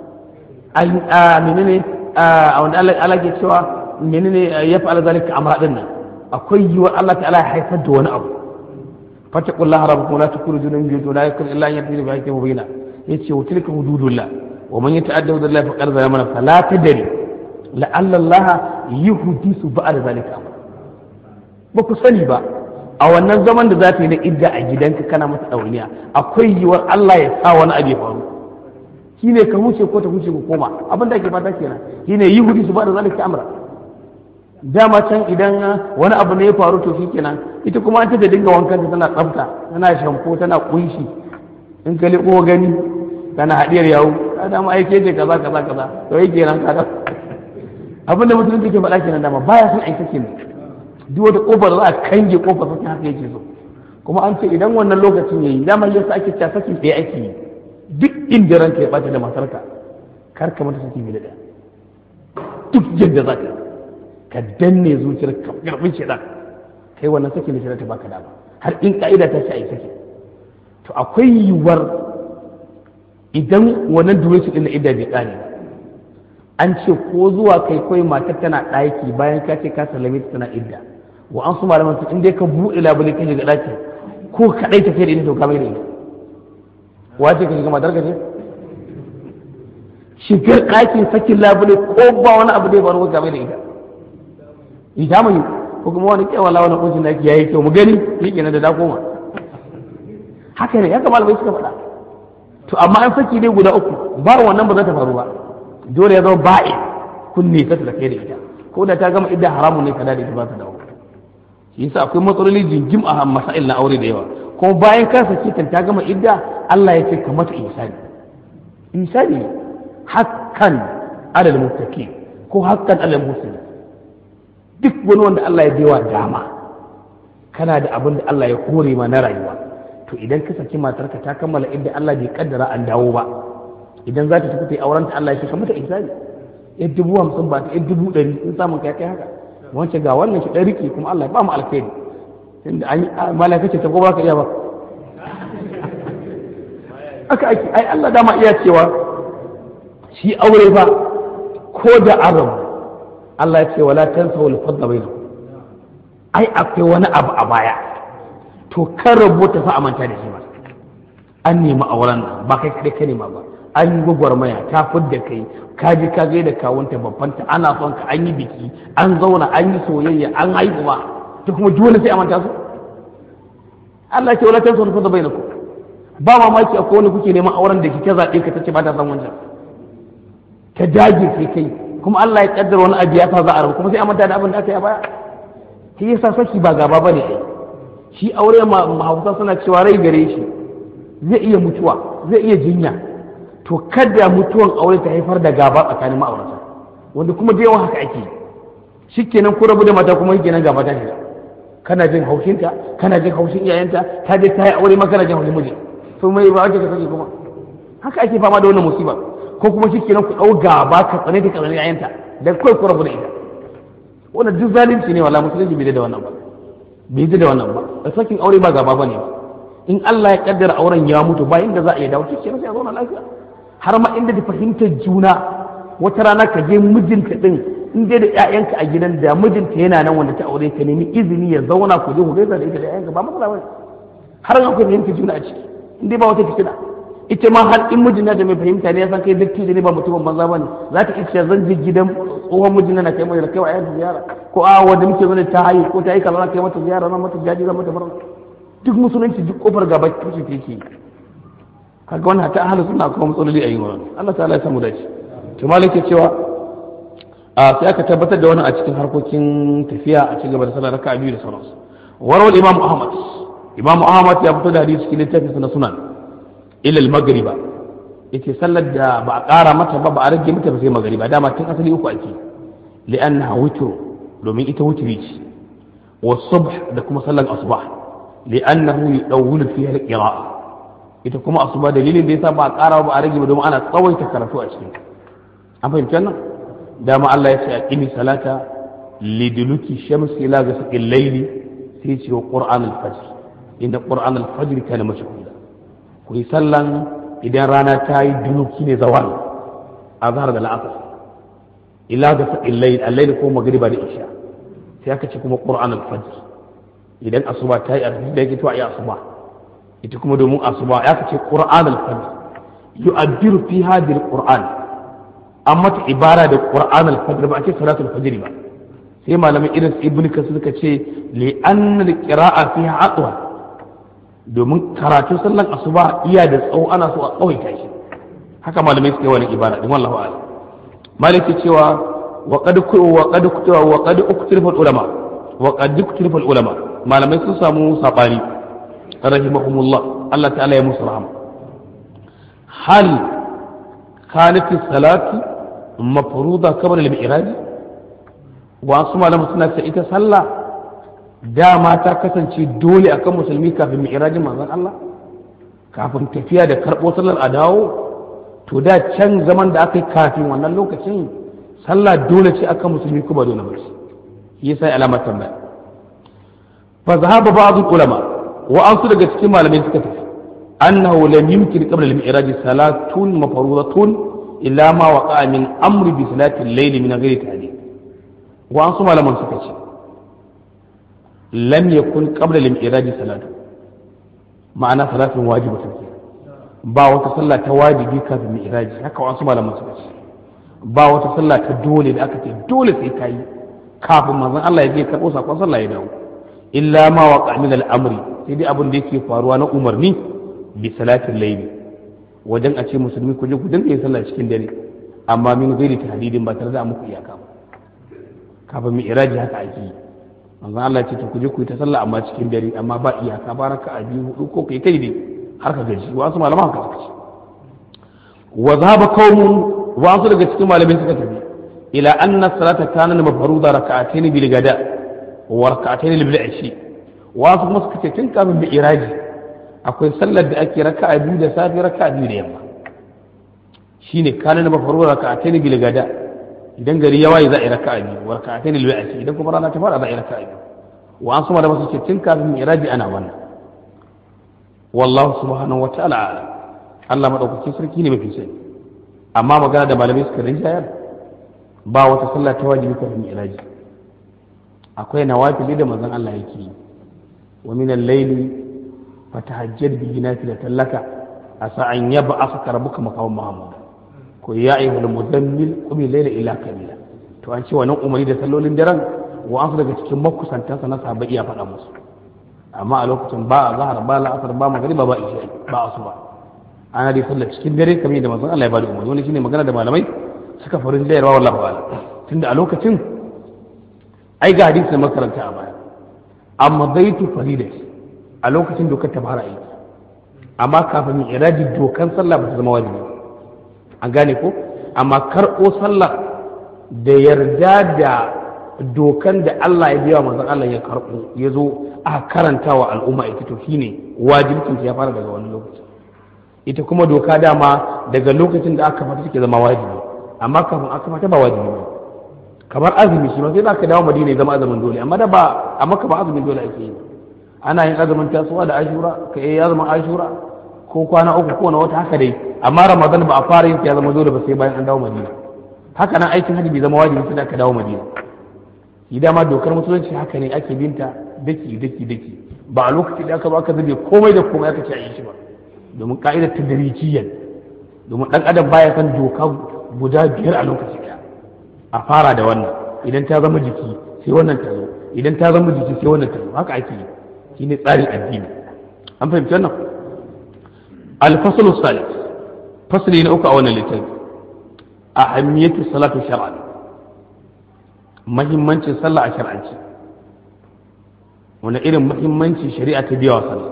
menene a wanda Allah ke cewa menene ya fa'ala zalika amra din nan akwai yiwuwar Allah ta'ala ya haifar da wani abu fattaqullaha rabbakum la tukhrijuna min buyutikum la yakun illa an yatini bi hayyin mubina yace wa tilka hududullah wa man yata'adda hududallahi faqad zalama nafsa la tadri la'alla Allah yuhdisu ba'da zalika amra ba ku sani ba a wannan zaman da za ta yi na idda a gidanka kana mata ɗauniya akwai yiwuwar Allah ya sa wani abu ya faru shi ne ka huce ko ta huce ku koma abin da ake fata kenan shi ne yihudi su ba da zalika amra dama can idan wani abu ne ya faru to shi kenan ita kuma an ta dinga wankan ta tana tsafta tana shampo tana kunshi in ka liƙo gani kana haɗiyar yawo ka dama aike ce kaza to yi kenan ka abin da mutum ke faɗa kenan dama baya son aika kenan duk wata kofar za a kange kofar sakin haka yake so kuma an ce idan wannan lokacin yayi dama yasa ake cewa sakin ɗaya ake yi duk inda ranka ya ɓata da matarka kar ka mata saki mai da duk yadda za ka danne zuciyar ka karɓin shi kai wannan sakin da shi ta baka dama har in ka'ida ta ce a yi saki to akwai yiwuwar idan wannan duration ɗin na idda bai ƙare an ce ko zuwa kai kawai matar tana ɗaki bayan ka ce ka sallame ta tana idda wa an su malaman in dai ka buɗe labule ka shiga ɗaki ko kaɗai ta kai da ita to ka mai da ita wace ka shiga matar ka ce shigar ɗakin sakin labule ko ba wani abu da ya faru game da ita mai ko kuma wani kewala wani kuncin da yayi kyau mu gani yake na da koma haka ne haka malamai suka faɗa. To amma an saki dai guda uku ba wannan ba za ta faru ba, dole ya zama ba'i kunne ta da kai da ita, ko da ta gama idda haramun ne kada da ita ba ta dawo. Shi yasa akwai matsaloli jingim a masail na aure da yawa, kuma bayan ka saki ta gama idda Allah ya ce ka mata insani hakkan alal muttaqin ko hakkan alal muslimin. Duk wani wanda Allah ya bewa dama kana da abin da Allah ya kore ma na rayuwa, to idan ka saki matarka ta kammala idda Allah bai kaddara an dawo ba, idan za ta tafi ta auren ta Allah ya ce ka mata insani ya 50,000 ba ta 100,000 in samun kai haka wance ga wannan shi dan riki kuma Allah ya ba mu alkhairi tunda an malaka ce ta ko ba ka iya ba aka ake ai Allah dama iya cewa shi aure ba ko da azam Allah ya ce wala tansaw al-fadla bainakum ai akwai wani abu a baya to kan rubuta fa amanta da shi ba an nemi auren nan ba kai kadai ka nema ba, an yi gwagwarmaya ta fidda kai ka je ka ga da kawunta babbanta ana son ka an yi biki an zauna an yi soyayya an haihuwa to kuma dole sai amanta su. Allah ya ce wala tansaw al-fadla bainakum ba mamaki akwai wani kuke neman auren da kike zaɓe ka tace ba ta san wancan ka dage sai kai kuma Allah ya kaddara wani abu ya fa za a rabu kuma sai amanta da abin da aka yi a baya. Shi yasa saki ba gaba bane ai, shi aure mahausa suna cewa rai gare shi zai iya mutuwa zai iya jinya, to kada mutuwan aure ta haifar da gaba tsakanin ma'aurata wanda kuma da yawan haka ake. Shikenan ku rabu da mata kuma shikenan gaba ta shiga, kana jin haushinta kana jin haushin iyayenta, ta je ta yi aure ma kana jin haushin miji, to mai ba ake ka sani kuma haka ake fama da wannan musiba. Ko kuma shikenan ku dau gaba ka tsane ta tsane iyayenta dan kai ku rabu da ita, wannan duk zalunci ne wallahi musulunci bai da wannan ba, bai da wannan ba. Sakin aure ba gaba bane ba, in Allah ya kaddara auren ya mutu ba inda za a yi dawo shikenan sai a zauna lafiya, har ma inda da fahimtar juna wata rana ka je mijinta din in dai da ƴaƴanka a gidan da mijinta yana nan wanda ta aure ka nemi izini ya zauna ku je ku gaisa da ita da ƴaƴanka ba matsala bane, har an ku fahimta juna a ciki in dai ba wata fitina. Ita ma har in mijin da mai fahimta ne ya san kai dattijo ne ba mutumin banza bane, za ta ce zan je gidan tsohon mijin na kai mai da kai wa ƴaƴanta ziyara, ko a wanda muke zo ta hayi ko ta yi kaza kai mata ziyara na mata jaji za mata barna. Duk musulunci duk kofar gaba ce take kaga wannan ta ahlus sunna kuma matsaloli a yi wannan. Allah ta'ala ya samu dace. To malaka cewa sai aka tabbatar da wannan a cikin harkokin tafiya a cikin gaba da sallar raka'a biyu da sauransu. Warwal Imam Ahmad ya fito da hadisi cikin littafin na sunan ila al-maghriba yace sallar da ba a ƙara mata ba a rage mata ba sai magriba, dama tun asali uku ake, li'annaha witr domin ita witri ce, wa subh da kuma sallar asbah li'annahu yudawwilu fiha al-qira'a, ita kuma asuba dalilin da yasa ba a ƙara ba a rage ba domin ana tsawaita karatu a cikin. An fahimci wannan? Dama Allah ya ce aqimi salata liduluki shamsi ila ghasaqil layli sai ce wa qur'an al-fajr, inda qur'an al-fajr kana mashhuda. Ku yi sallan idan rana ta yi duluki ne zawal azhar da la'asar ila ghasaqil layl al-layl ko magriba da isha, sai aka ce kuma qur'an al-fajr idan asuba ta yi arfi da yake to ayi asuba, ita kuma domin asuba ya ce qur'an al-fajr yu'addiru fi hadhihi al-qur'an, amma ta ibara da qur'an al-fajr ba a ce salatul fajr ba. Sai malamin irin ibnu kasir suka ce li anna al-qira'a fiha atwa, domin karatu sallan asuba iya da tsawo ana so a tsawaita shi, haka malamai suka yi wani ibara din wallahu a'lam. maliki cewa wa qad uktirifa al-ulama wa qad uktirifa al-ulama, malamai sun samu sabani rahimahumullah, Allah ta'ala ya musu rahama. hal kanat as-salatu mafruda qabla al-mi'raj, wa su malamai suna ce ita sallah dama ta kasance dole akan musulmi kafin mi'rajin manzon Allah, kafin tafiya da karbo sallar a dawo. To da can zaman da aka yi kafin wannan lokacin sallah dole ce akan musulmi ko ba dole ba shi yasa alamar tambaya. Fa zahaba ba'd ulama wa an su daga cikin malamai suka tafi annahu lam yumkin qabla al-mi'raj salatun mafruḍatun illa ma waqa'a min amri bi salati al-layl min ghairi ta'dil. Wa an su malaman suka ce lam yakun qabla al-mi'raj salatu, ma'ana salatun wajibatun, ba wata sallah ta wajibi kafin mi'raji haka wasu malaman suka ce ba wata sallah ta dole da aka ce dole sai kai kafin manzon Allah ya je karɓo sakon sallah ya dawo illa ma waqa min al-amri sai dai abin da yake faruwa na umarni bi salatin layli wajen a ce musulmi ku je ku dinga yin sallah cikin dare amma min gairi tahdidin ba tare da muku iyaka ba kafin mi'raji haka ake yi manzon Allah ya ce ku je ku yi ta sallah amma cikin dare amma ba iyaka ba raka'a biyu hudu ko kai dai har ka gaji wasu malaman haka suka ce wa zahaba qaumun wasu daga cikin malamai suka tafi ila anna salata kana mafruda raka'atayn bil gada wa raka'atayn bil ashi wasu kuma suka ce tun kafin mi'raji akwai sallar da ake raka'a biyu da safi raka'a biyu da yamma shine kana mafruda raka'atayn bil gada idan gari ya waye za a yi raka'a biyu wa raka'atayn bil ashi idan kuma rana ta fara za a yi raka'a biyu wasu malamai suka ce tun kafin mi'raji ana wannan wallahu subhanahu wa ta'ala a'lam Allah madaukakin sarki ne mafi sani amma magana da malamai suka rinjayar ba wata sallah ta wajibi kafin mi'raji akwai nawafili da manzon Allah yake yi wa min al-layli fatahajjad bihi nafilatan laka asa an yab'athaka rabbuka maqaman mahmud ko ya ayyuhal mudammil qum al-layla illa qalila to an ce wannan umarni da sallolin daren wa an daga cikin makusantansa na sahabbai ya faɗa musu amma a lokacin ba a zahar ba la'asar ba magriba ba isha ba asuba ana dai sallar cikin dare kamar yadda manzon Allah ya bada umarni wani shine magana da malamai suka farin jayarwa wallahi wala tunda a lokacin ai ga hadisi makaranta a baya amma baitu faridati a lokacin dokar ta fara aiki amma kafin mi'raji dokan sallah ba ta zama wajibi an gane ko amma karɓo sallah da yarda da dokan da Allah ya biya manzon Allah ya karɓo ya zo a karanta wa al'umma ita to shine wajibcin ya fara daga wani lokaci ita kuma doka dama daga lokacin da aka fata take zama wajibi amma kafin aka fata ba wajibi ba kamar azumi shi ma sai da ka dawo Madina ya zama azumin dole amma da ba amma ka ba azumin dole ake yi ana yin azumin tasuwa da ashura ka yi azumin ashura ko kwana uku ko na wata haka dai amma ramadan ba a fara yin ya zama dole ba sai bayan an dawo Madina haka nan aikin hajji bai zama wajibi sai da ka dawo Madina idan ma dokar musulunci haka ne ake binta daki ba a lokacin da aka zo aka zube komai da komai aka ce a yi shi ba domin ka'idar tadrijiyan domin dan adam baya san doka guda biyar a lokaci daya a fara da wannan idan ta zama jiki sai wannan ta zo idan ta zama jiki sai wannan ta zo haka ake yi shine tsarin addini an fahimci wannan al-fasl as-salis fasli na uku a wannan littafi ahammiyatu salatu shar'an mahimmancin sallah a shar'anci wani irin mahimmanci shari'a ta biya wa sallah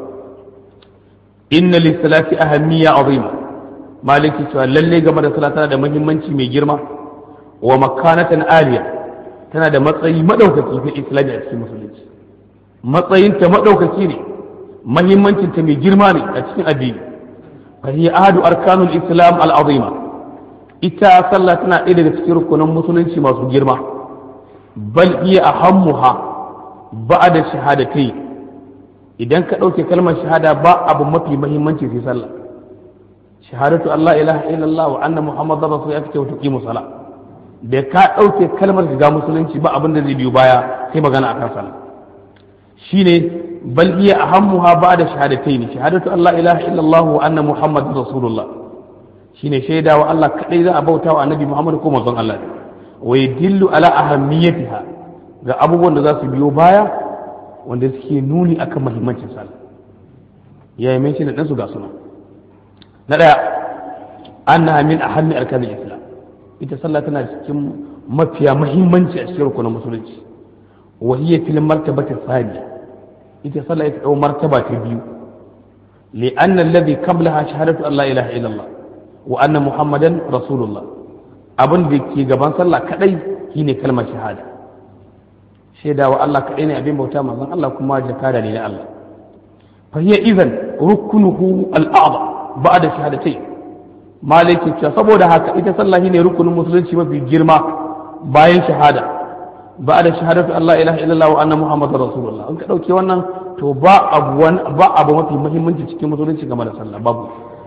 inna lissalati ahammiya azima maliki cewa lalle game da sallah tana da mahimmanci mai girma wa makanatan aliya tana da matsayi madaukaki fil islam a cikin musulunci matsayin ta madaukaki ne mahimmancin ta mai girma ne a cikin addini fa hiya ahadu arkanul islam al azima ita sallah tana ɗaya daga cikin rukunin musulunci masu girma bal hiya ahammuha ba'da shahadatai idan ka ɗauke kalmar shahada ba abu mafi mahimmanci sai sallah shahadatu Allah ilaha illallah wa anna muhammadar rasul ya kace wa tuqimu sala da ka ɗauke kalmar shiga musulunci ba abin da zai biyo baya sai magana akan sallah shine bal hiya ahammuha ba'da shahadatayn shahadatu Allah ilaha illallah wa anna muhammadar rasulullah shine shaidawa Allah kadai za a bauta wa annabi Muhammad ko manzon Allah wa yadillu ala ahammiyatiha ga abubuwan da za su biyo baya wanda suke nuni akan muhimmancin sallah ya yi mention da su ga suna na daya annaha min ahammi arkanil islam ita sallah tana cikin mafiya muhimmanci a cikin rukunin musulunci wa hiya fil martabati thaniya ita sallah ita dau martaba ta biyu li anna alladhi qablaha shahadatu an la ilaha illallah wa anna muhammadan rasulullah abin da ke gaban sallah kadai shine kalmar shahada shaidawa Allah kadai ne abin bauta manzon Allah kuma jakada ne na Allah fa hiya idan rukunuhu al-a'zam ba'da shahadatayn malaki ce saboda haka ita sallah shine rukunin musulunci mafi girma bayan shahada ba'da shahadatu Allah ilaha illallah wa anna muhammadar rasulullah in ka dauke wannan to ba abu mafi muhimmanci cikin musulunci game da sallah babu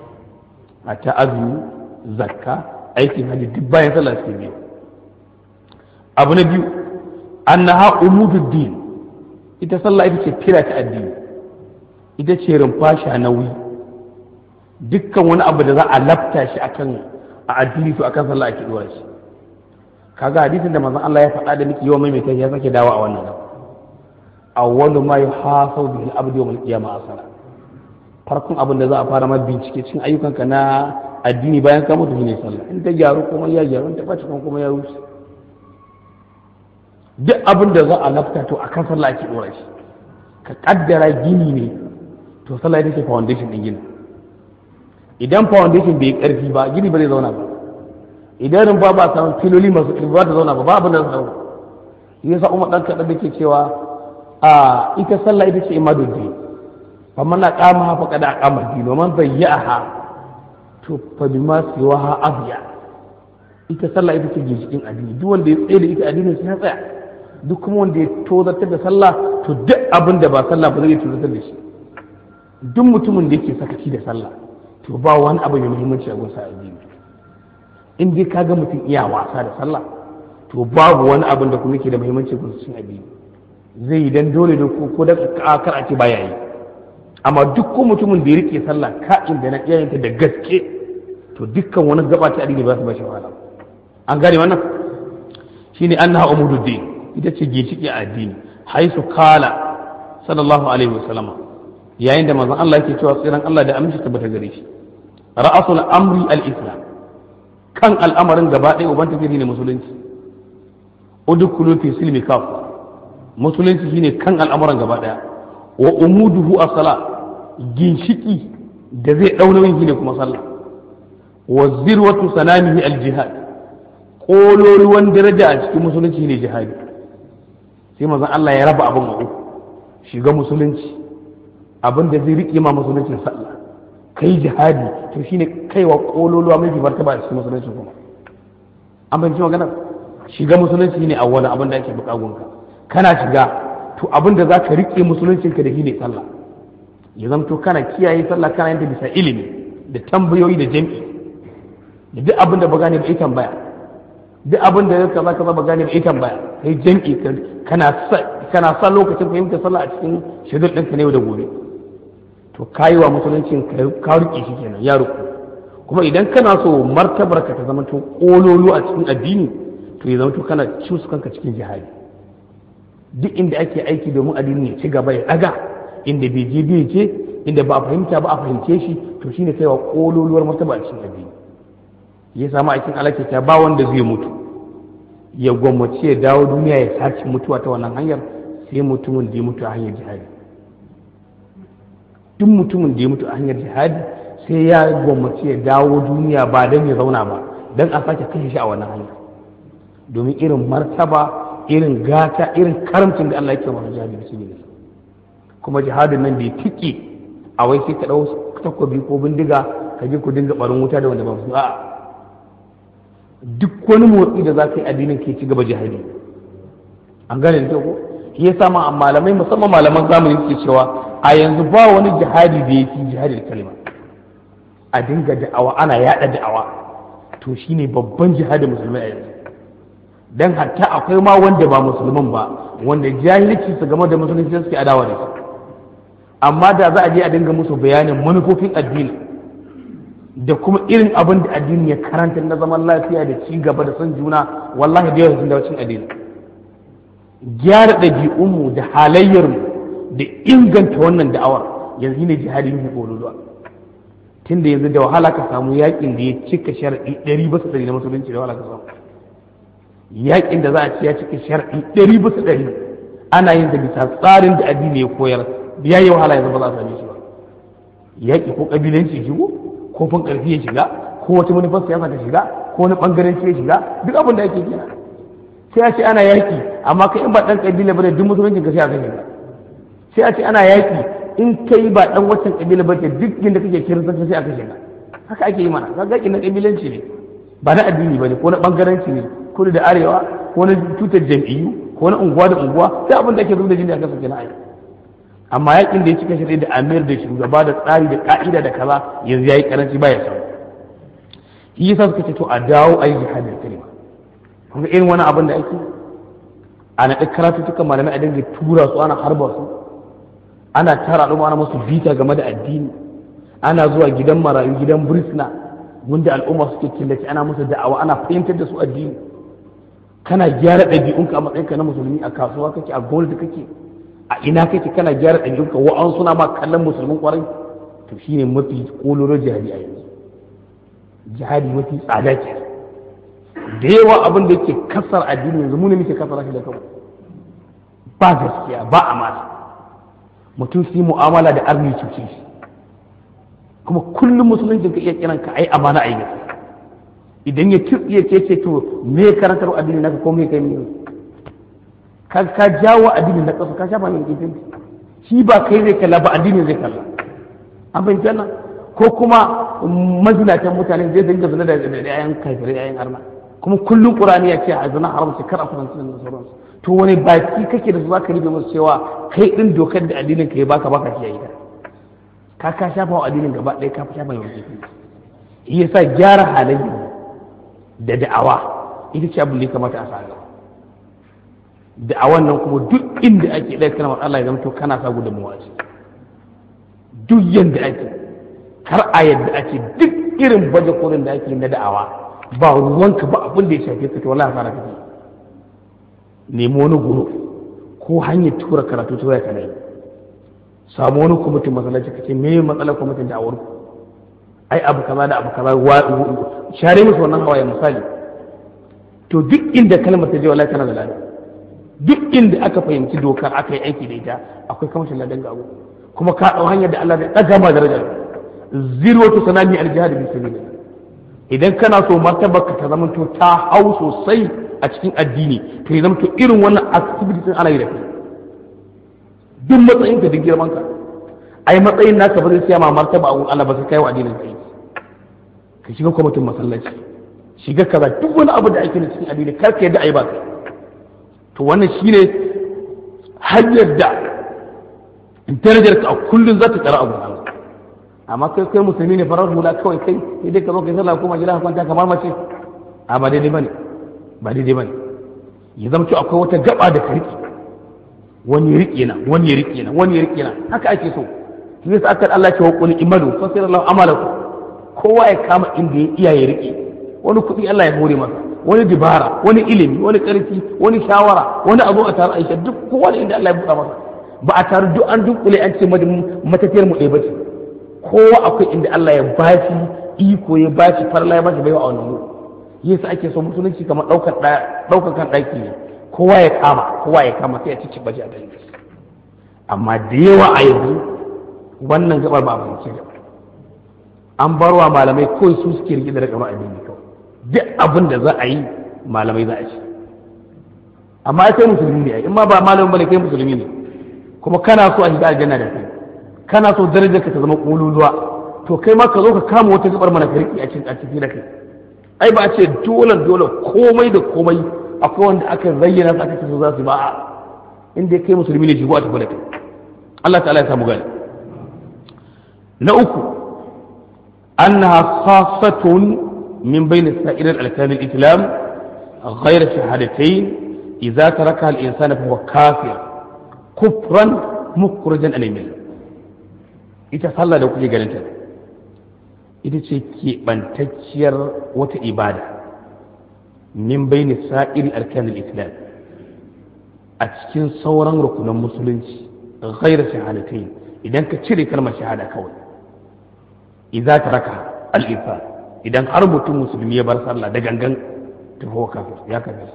a ta azumi zakka aikin hajji duk bayan sallah suke biyu abu na biyu annaha umududdin ita sallah ita ce kira ta addini ita ce rumfasha nauyi dukkan wani abu da za a lafta shi akan a addini to akan sallah ake dora shi. kaga hadisin da manzon Allah ya faɗa da miki yawan maimaita ya sake dawo a wannan nan awwalu ma yuhasabu bihi al-abdu yawm al-qiyamah as-salat. farkon abin da za a fara ma bincike cikin ayyukanka na addini bayan ka mutu shine sallah. in ta gyaru kuma ya gyaru, in ta ɓaci kuma ya rushe. duk abin da za a lafta to akan sallah ake dora shi. ka kaddara gini ne to sallah ita ce foundation din gini. idan foundation bai karfi ba gini ba zai zauna ba. idan rumfa ba samun filoli masu ƙarfi ba ta zauna ba abin da zai zauna. yasa umar dan kaɗan da ke cewa a ita sallah ita ce imaduddin faman na kama hafa kada a kama dino man bayyaha to fa bima siwaha abiya. ita sallah ita ce ginshikin addini. duk wanda ya tsaye da ita addinin sai ya tsaya. duk kuma wanda ya tozartar da sallah to duk abin da ba sallah ba zai tozartar da shi. duk mutumin da yake sakaci da sallah to ba wani abu mai muhimmanci a gunsa addini. in dai kaga mutum iya wasa da sallah to babu wani abin da kuma yake da muhimmanci a gunsa cikin addini. zai yi dan dole da ko da kar a ce baya yi. amma duk ko mutumin da ya rike sallah ka'in da na iyayenta da gaske to dukkan wani gaba ta addini ba su ba shi wahala. an gane wannan shine annaha umududdin, ita ce ginshiki a addini. haisu kala sallallahu alaihi wasallam, yayin da manzon Allah yake cewa tsiran Allah da aminci tabbata gare shi, ra'asul amri al-islam, kan al'amarin gaba ɗaya uban tafiya ne musulunci. udkhulu fi silmi kafa, musulunci shine kan al'amuran gaba ɗaya. wa umuduhu as-salat, ginshiki da zai dau nauyin shine kuma sallah. wa zirwatu sanamihi al-jihad, kololuwan daraja a cikin musulunci ne jihadi. sai manzon Allah ya raba abin uku: shiga musulunci, abin da zai rike ma musuluncin sallah, kai jihadi to shine kaiwa kololuwa mai martaba a cikin musulunci kuma. an bayyana magana, shiga musulunci ne awwala abin da ake bukagunka. kana shiga to abin da zaka rike musuluncinka da shine sallah. ya zamto kana kiyaye sallah, kana yin ta bisa ilimi da tambayoyi da jami'i. da duk abin da ba gane ba ita tambaya, duk abin da kaza kaza ba gane ba ita tambaya, kai jami'i kana sa lokacin fahimtar sallah a cikin shedul ɗinka ne da gobe. to kayi wa musuluncin ka rike shi kenan ya ruku. kuma idan kana so martabar ka ta zama to kololo a cikin addini to ya zama to kana cusu kanka cikin jihadi. duk inda ake aiki domin addini ya ci gaba ya daga, inda bai je inda ba a fahimta ba a fahimce shi, to shine kaiwa kololuwar martaba a cikin addini. ya samu aikin alaƙa ta ba wanda zai mutu ya gwammace ya dawo duniya ya sace mutuwa ta wannan hanyar sai mutumin da ya mutu a hanyar jihadi. duk mutumin da ya mutu a hanyar jihadi sai ya gwammace ya dawo duniya ba don ya zauna ba, don a sake kashe shi a wannan hanyar. domin irin martaba, irin gata, irin karamcin da Allah yake wa jihadi da shi. kuma jihadin nan bai tike a wai sai ka dau takobi ko bindiga ka je ku dinga barin wuta da wanda ba su. a'a, duk wani motsi da za ka yi addinin ke ci gaba jihadi. an gane da ko shi yasa ma malamai, musamman malaman zamani suke cewa a yanzu ba wani jihadi da yake jihadi da kalma. a dinga da'awa, ana yada da'awa, to shine babban jihadin musulmai a yanzu. dan hatta akwai ma wanda ba musulman ba wanda jahilci su game da musulunci suke adawa da shi. amma da za a je a dinga musu bayanin manufofin addini da kuma irin abin da addini ya karanta na zaman lafiya da ci gaba da son juna, wallahi da yawa sun dawo cin addini. gyara ɗabi'unmu da halayyarmu da inganta wannan da'awar yanzu ne jihadin ya ƙololuwa. tun da yanzu da wahala ka samu yakin da ya cika shar'i 100% na musulunci, da wahala ka samu yakin da za a ci ya cika shar'i 100% ana yin da bisa tsarin da addini ya koyar, ya yi wahala yanzu ba za a same shi ba. yaki ko kabilanci shigo, ko fin karfi ya shiga, ko wata manufar siyasa ta shiga, ko wani bangaren ya shiga, duk abin da ake kira sai a ce ana yaki, amma kai in ba dan kabila bane duk musulunci ka sai a kashe ka. sai a ce ana yaki, in kai ba dan wancan kabila bane duk inda kake kiristanci sai a kashe ka. haka ake yi mana. kaga yakin na kabilanci ne, ba na addini bane, ko na bangaranci ne, kudu da arewa, ko na tutar jam'iyyu, ko na unguwa da unguwa, sai abin da ake zuwa da jini a kasa kenan ai. amma yakin da ya cika shi da amir da shugaba da tsari da ka'ida da kaza yanzu yayi karanci baya samu. shi yasa suka ce to a dawo ayi jihadin kalma. kuma irin wani abin da ake a naɗi karatuttukan malamai a dinga tura su, ana harba su, ana tara al'umma, ana musu bita game da addini, ana zuwa gidan marayu, gidan burisna, wanda al'umma suke killace, ana musu da'awa, ana fahimtar da su addini. Kana gyara ɗabi'unka a matsayinka na musulmi, a kasuwa kake, a gwamnati kake, a ina kake, kana gyara ɗabi'unka, wa'an suna ma kallon musulmin kwarai, to shine mafi koloro jihadi a yanzu. Jihadi mafi tsada ke. Da yawa abin da yake kasar addini yanzu mu ne muke kasar shi da kanmu. Ba gaskiya, ba amana. Mutum su yi mu'amala da arni cuce shi. Kuma kullum musulunci ka iya kiran ka ai amana ai gaskiya. Idan ya kirkiye ce to me karantar addini naka ko me kai ne? Ka jawo addini na kasu ka shafa mai kitin. Shi ba kai zai kalla ba, addini zai kalla. An fahimci wannan? Ko kuma mazinatan mutane zai dinga zina da yayan kafirai, yayan arna. Kuma kullum Qur'ani ya ce a zina haram ce kar a faransa da sauransu. To wani baki kake da su zaka rufe musu cewa kai din dokar da addinin ka ya baka kiyaye ta. Ka shafa wa addinin gaba ɗaya, ka shafa wa kitin. Shi yasa gyara halayya da da'awa ita ce abin da ya kamata a sa gaba. Da'awan nan kuma duk inda ake ɗaya kalmar Allah ya zama to kana sa gudunmuwa ce. Duk yanda ake, kar a yadda ake duk irin baje kolin da ake na da'awa ba ruwanka ba abin da ya shafe ka, to wallahi fara kake. Nemi wani guru ko hanyar tura karatu tura ka nai. Samu wani kwamitin masallaci ka ce me matsalar kwamitin da'awar ku? Ai abu kaza da abu kaza share musu wannan hawaye misali. To duk inda kalmar ta je wallahi tana da lada. Duk inda aka fahimci dokar aka yi aiki da ita akwai kamashin ladan ga abu. Kuma ka ɗau hanyar da Allah zai ɗaga ma daraja. Zirwatu sanami al-jihad bi sabilillah. Idan kana so martabarka ta zama to ta hau sosai a cikin addini, to ya zama to irin wannan activity din ana yi da kai. Duk matsayin ka, duk girman ka, ai matsayin naka ba zai siya ma martaba a Allah ba sai kai wa addinin kai. Ka shiga kwamitin masallaci, shiga kaza, duk wani abu da ake da cikin addini kar ka yadda ai ba kai. To wannan shine hanyar da darajar ka a kullun za ta tsara abu Allah. Amma kai musulmi ne farar hula kawai kai sai dai ka zo kai sallah kuma gida ka kwanta kamar mace, a ba daidai bane, ba daidai bane. Ya zama cewa akwai wata gaba da ka riƙe, wani ya riƙe na, wani ya riƙe na, wani ya riƙe na, haka ake so. Shi yasa aka Allah ce wa qul imalu fa sayarallahu amalakum. Kowa ya kama inda ya iya ya riƙe. Wani kuɗi Allah ya hore masa, wani dibara, wani ilimi, wani ƙarfi, wani shawara, wani abu a tare Aisha, duk kowa da inda Allah ya buɗa masa. Ba a tare duk an dunkule an ce matafiyar mu ɗaya ba ce. Kowa akwai inda Allah ya bashi iko, ya bashi farla, ya bashi baiwa a wannan wuri. Yasa ake so musulunci kamar ɗaukar kan ɗaki ne. Kowa ya kama sai ya ci baje a gani. Amma da yawa a yanzu wannan gabar ba a fahimce da an barwa malamai kawai su suke rike da rakamar addini kawai. Duk abin da za a yi malamai za a ci. Amma kai musulmi ne, in ma ba malamin bane kai musulmi ne, kuma kana so a shiga aljanna da kai, kana so darajar ka ta zama kololuwa, to kai ma ka zo ka kama wata gabar mana ka riƙe a cikin da kai. Ai ba a ce dole komai da komai akwai wanda aka zayyana su aka ce su za su ba, inda kai musulmi ne shigo a tafi da kai. Allah ta'ala ya samu gani. Na uku, annaha khasatun min bayni sa'ir al-arkan al-islam ghayr shahadatayn idza taraka al-insan fa huwa kafir kufran mukhrijan al-millah. Ita sallah da kuke ganin ta ita ce keɓantacciyar wata ibada min bayni sa'ir arkan al-islam a cikin sauran rukunan musulunci ghayr shahadatayn idan ka cire kalmar shahada kawai. Idza taraka al-insan, idan har mutum musulmi ya bar sallah da gangan to huwa kafir, ya kafir.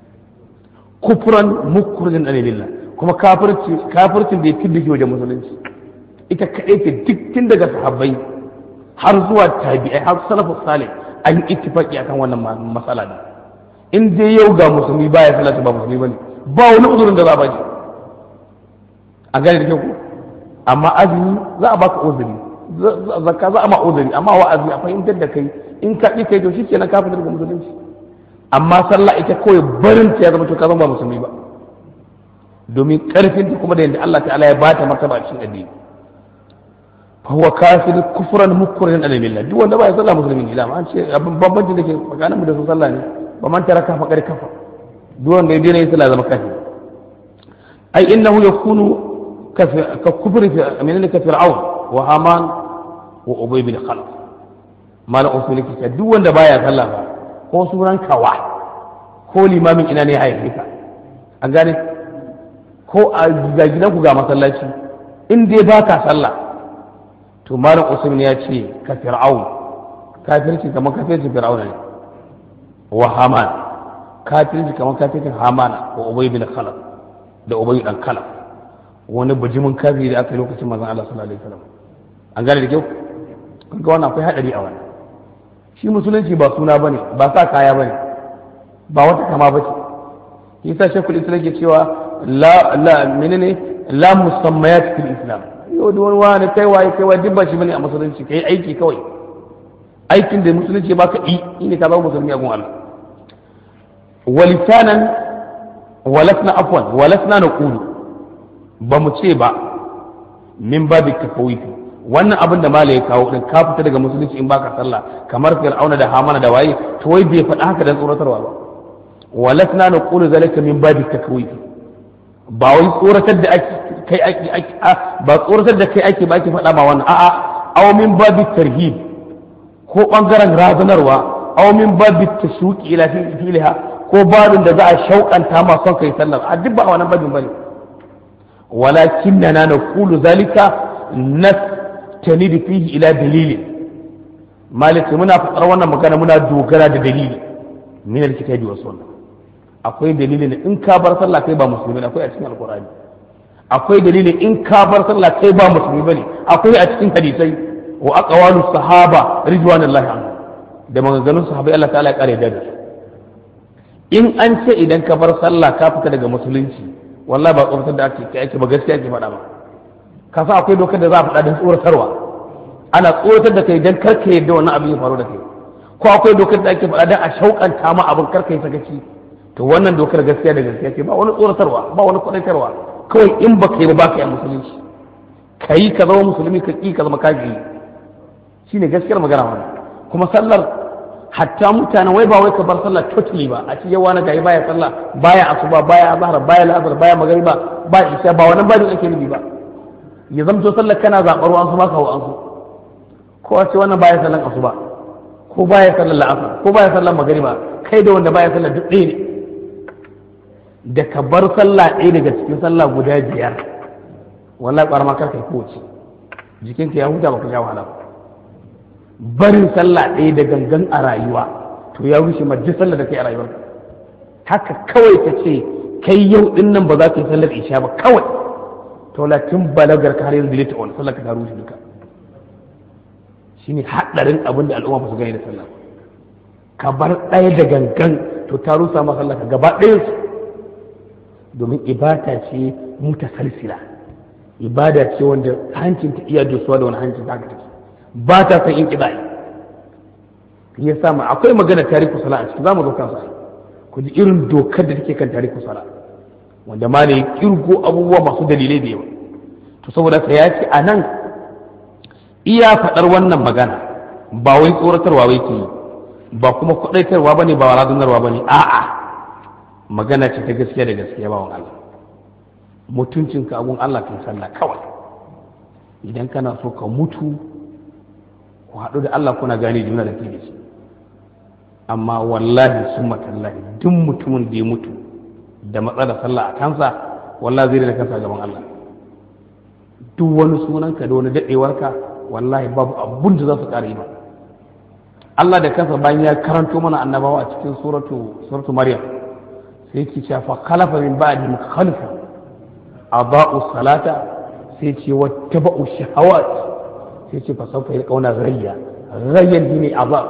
Kufran mukhrijan an-millah, kuma kafircin da ya fidda wajen musulunci. Ita kaɗai ce duk tun daga sahabbai har zuwa tabi'ai har salafus salih an yi ittifaqi akan wannan matsala ne. In dai yau ga musulmi baya sallah ba musulmi bane, ba wani uzurin da za a baki. A gane da kyau, amma azumi za a baka uzuri, zakka za a ma uzuri, amma wa'azi a fahimtar da kai in ka ƙi kai to shi kenan ka fita daga musulunci. Amma sallah ita kawai barin ta ya zama to ka zama ba musulmi ba, domin karfin ta kuma da yadda Allah ta'ala ya bata martaba a cikin addini. Fa huwa kafir kufran mukrihan an millah, duk wanda ba ya sallah musulmi ne. Dama an ce bambancin da ke tsakanin mu da su sallah ne, ba man taraka fa qad kafa, duk wanda ya daina yin sallah zama kafir. Ai innahu yakunu ka kufri fi fir'aun wa haman wa ubay bin khalaf malam usman ke duk wanda baya sallah ba ko sunan kawa ko limamin ina ne haife ka an gane ko a gidan ku ga masallaci in dai baka sallah to malam usman ya ce ka fir'aun kafirci kamar kafirci fir'auna ne wa haman kafirci kamar kafircin hamana wa ubay bin khalaf da ubay dan khalaf wani bijimin kafiri da aka yi lokacin manzon Allah sallallahu alaihi wasallam an gane da kyau kun ga wannan akwai hadari a wannan shi musulunci ba suna bane ba sa kaya bane ba wata kama bace yasa shekul islam ke cewa la menene la musammayat fil islam yau da wani kai waye duk ba shi bane a musulunci kai aiki kawai aikin da musulunci ba ka yi ne ka zama musulmi a gun Allah walisanan walasna naqulu ba mu ce ba min babu tafawifi wannan abin da malai ya kawo din ka fita daga musulunci in baka sallah kamar fir'auna da hamana da waye to wai bai faɗa haka dan tsoratarwa ba walasna naqulu zalika min babu tafawifi ba wai tsoratar da ake ba tsoratar da kai ake ba ake faɗa ba wannan a'a aw min babu tarhib ko bangaren razanarwa aw min babu tashwiqi ila fi'liha ko babin da za a shauƙanta ma son kai sallar a duk ba wannan babin bane walakinna naqulu zalika nastanidu fihi ila dalili malaka muna faɗar wannan magana muna dogara da dalili min alkitabi was sunna akwai dalilin in ka bar sallah kai ba musulmi ne akwai a cikin alqur'ani akwai dalilin in ka bar sallah kai ba musulmi bane akwai a cikin hadisai wa aqwalus sahaba ridwanullahi anhum da maganganun sahabbai Allah ta'ala ya kare da su in an ce idan ka bar sallah ka fita daga musulunci wallahi ba tsoratar da ake ba gaskiya ake faɗa ba ka sa akwai dokar da za a faɗa don tsoratarwa ana tsoratar da kai don karka yadda wannan abin ya faru da kai ko akwai dokar da ake faɗa don a shauƙanta ma abin karka yi sakaci to wannan dokar gaskiya da gaskiya ce ba wani tsoratarwa ba wani kwaɗaitarwa kawai in ba ka yi ba ka yi musulunci ka yi ka zama musulmi ka ƙi ka zama kafiri shine gaskiyar magana wannan kuma sallar hatta mutanen wai ba wai ka bar sallah totally ba a ce yawa na gari baya sallah baya asuba baya azhar baya la'asar baya magriba ba isha ba wannan babin ake nufi ba ya zamto sallar kana zaɓar an su maka wa an su ko a ce wannan baya sallar asuba ko baya sallar la'asar ko baya sallar magriba kai da wanda baya sallar duk ɗaya ne da ka bar sallah ɗaya daga cikin sallah guda biyar wallahi ƙwarama kar kai kowace jikinka ya huta baka sha wahala ba barin sallah ɗaya da gangan a rayuwa to ya rushe ma duk sallah da kai a rayuwarka haka kawai ka ce kai yau din nan ba za ka yi sallar isha ba kawai to latin balagar ka har yanzu dilita wani sallar ka ta rushe duka shine haɗarin abin da al'umma ba su gani da sallah ka bar ɗaya da gangan to ta rusa ma sallah ka gaba ɗayan su domin ibada ce mutasalsila ibada ce wanda hancin ta iya dosuwa da wani hancin ta take ba ta san in kiɗa'i ya sama akwai magana tariku sala a ciki za mu zo kansa ku ji irin dokar da take kan tariku sala wanda ma ne kirgo abubuwa masu dalilai da yawa to saboda ka ya ce a nan iya faɗar wannan magana ba wai tsoratarwa wai ke yi ba kuma kwaɗaitarwa ba ne ba razanarwa ba ne a'a magana ce ta gaskiya da gaskiya ba wani Allah mutuncinka abun Allah kan sallah kawai idan kana so ka mutu ku haɗu da Allah kuna gane juna da ke shi amma wallahi sun matallahi duk mutumin da ya mutu da matsalar sallah a kansa wallahi zai da kansa gaban Allah duk wani sunanka da wani daɗewarka wallahi babu abun da za su ƙara yi ba Allah da kansa bayan ya karanto mana annabawa a cikin suratu Maryam sai ki ce fa khalafa min ba'di khalfa adaa'u salata sai ce wattaba'u shahawat sai ce fa sauka ya kauna rayya rayyan dini azab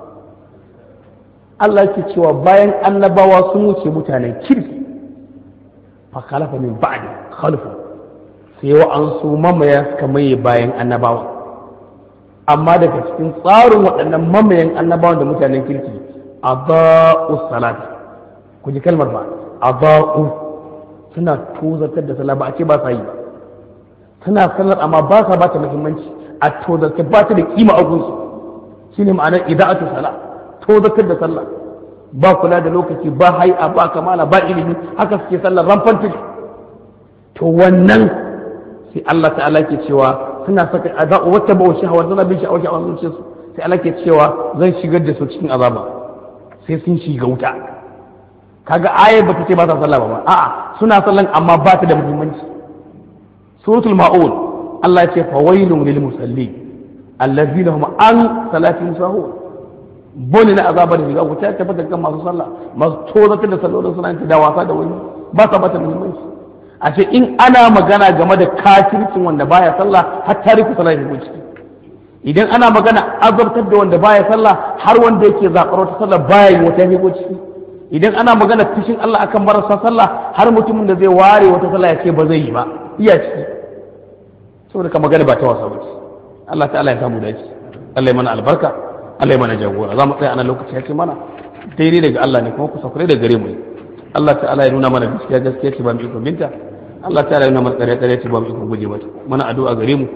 Allah yake cewa bayan annabawa sun wuce mutanen kirki fa khalafa min ba'di khalfa sai wa an su mamaya suka maye bayan annabawa amma daga cikin tsarin waɗannan mamayan annabawan da mutanen kirki adaa'u salat ku ji kalmar ba adaa'u suna tozartar da sallah ba a ce ba sa yi ba suna sallar amma ba sa ba ta muhimmanci a tozarta ba ta da kima a gunsu shine ma'anar ida'atu salah tozartar da sallah ba kula da lokaci ba hai'a ba kamala ba ilimi haka suke sallar ramfantin to wannan sai Allah ta'ala ke cewa suna saka azaba wata ba shi hawa suna bin sha'awa sha'awa zuciyarsu sai Allah ke cewa zan shigar da su cikin azaba sai sun shiga wuta. Kaga ayar ba ta ce ba sa sallah ba a'a suna sallan amma ba ta da muhimmanci. Suratul Ma'un Allah ya ce fawailun lil musallin allazina hum an salatihim sahun. Bone na azabar shiga wuta ta fata kan masu sallah masu tsoratar da sallolin suna yin da wasa da wani ba sa bata muhimmanci. A ce in ana magana game da kafircin wanda baya sallah har tarihi sallah ya shigo ciki. Idan ana magana azabtar da wanda baya sallah har wanda yake zaɓar wata sallah baya yi wata shigo ciki. Idan ana magana fishin Allah akan marasa sallah har mutumin da zai ware wata sallah ya ce ba zai yi ba iya ciki. Saboda ka magana ba ta wasa ba ce. Allah ta'ala ya samu dace. Allah ya mana albarka. Allah ya mana jagora. Za mu tsaya a nan lokaci ya ce mana daidai daga Allah ne kuma kusa kure da gare mu ne. Allah ta'ala ya nuna mana gaskiya gaskiya ce ba mu iko binta. Allah ta'ala ya nuna mana ƙarya ce ba mu iko guje mata. Mana addu'a gare mu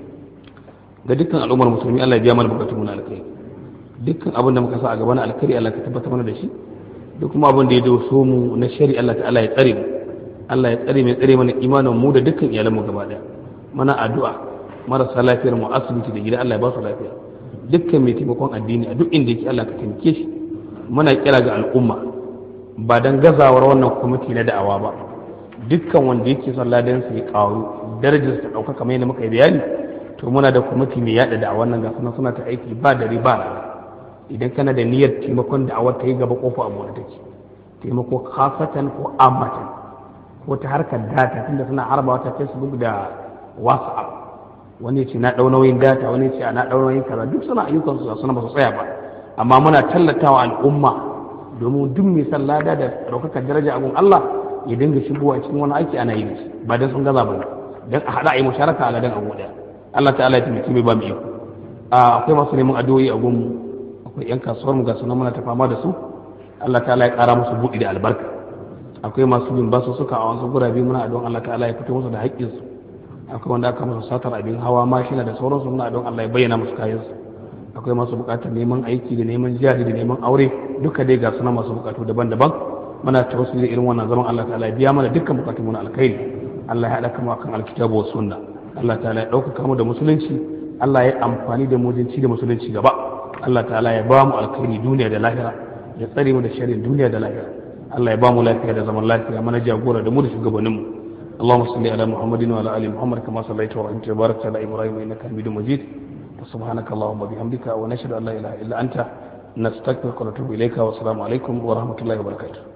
ga dukkan al'ummar musulmi Allah ya biya mana bukatun mu na alkhairi. Dukkan abin da muka sa a gaba na alkhairi Allah ka tabbatar mana da shi. Duk kuma abin da ya doso mu na shari Allah ta'ala ya tsare mu. Allah ya tsare mu ya tsare mana imanin mu da dukkan iyalan mu gaba daya. Mana addu'a marasa lafiyar mu asibiti da gida Allah ya ba su lafiya. Dukkan mai taimakon addini a duk inda yake Allah ka taimake shi. Muna kira ga al'umma ba dan gazawar wannan kwamiti na da'awa ba. Dukkan wanda yake son ladan sa ya karu darajar sa dauka kamar yadda muka yi bayani to muna da kwamiti mai yada da'awan nan ga suna ta aiki ba da riba. Idan kana da niyyar taimakon da'awar ta yi gaba kofa a buɗe take. Taimako khasatan ko ammatan ko ta harkar data tunda suna harbawa ta Facebook da WhatsApp. Wani ce na ɗau nauyin data wani ce na ɗau nauyin kaza duk suna ayyukan su suna ba su tsaya ba amma muna tallatawa al'umma domin duk mai san lada da ɗaukakar daraja a gun Allah ya dinga shigowa cikin wani aiki ana yi ba dan sun gaza ba dan a haɗa a yi musharaka a ladan abu ɗaya. Allah ta'ala ya taimaki mai ba mu iko. Akwai masu neman addu'o'i a gun mu akwai yan kasuwar mu ga sunan muna ta fama da su Allah ta'ala ya ƙara musu buɗi da albarka. Akwai masu bin basu suka a wasu gurabe muna addu'an Allah ta'ala ya fito musu da haƙƙinsu. Akwai wanda aka masa satar abin hawa mashina da sauransu muna don Allah ya bayyana musu kayansu. Akwai masu bukatar neman aiki da neman jari da neman aure duka dai ga suna masu bukatu daban-daban muna tawassuli da irin wannan zaman Allah ta'ala ya biya mana dukkan bukatun mu na alkhairi. Allah ya haɗa kama akan alkitabu wa sunna. Allah ta'ala ya ɗaukaka mu da musulunci. Allah ya amfani da mujinci da musulunci gaba. Allah ta'ala ya ba mu alkhairi duniya da lahira ya tsare mu da sharrin duniya da lahira. Allah ya ba mu lafiya da zaman lafiya mana jagora da mu da shugabanninmu. اللهم صل على محمد وعلى ال محمد كما صليت وانت وباركت على ابراهيم انك حميد مجيد وسبحانك اللهم وبحمدك ونشهد ان لا اله الا انت نستغفرك ونتوب اليك والسلام عليكم ورحمه الله وبركاته.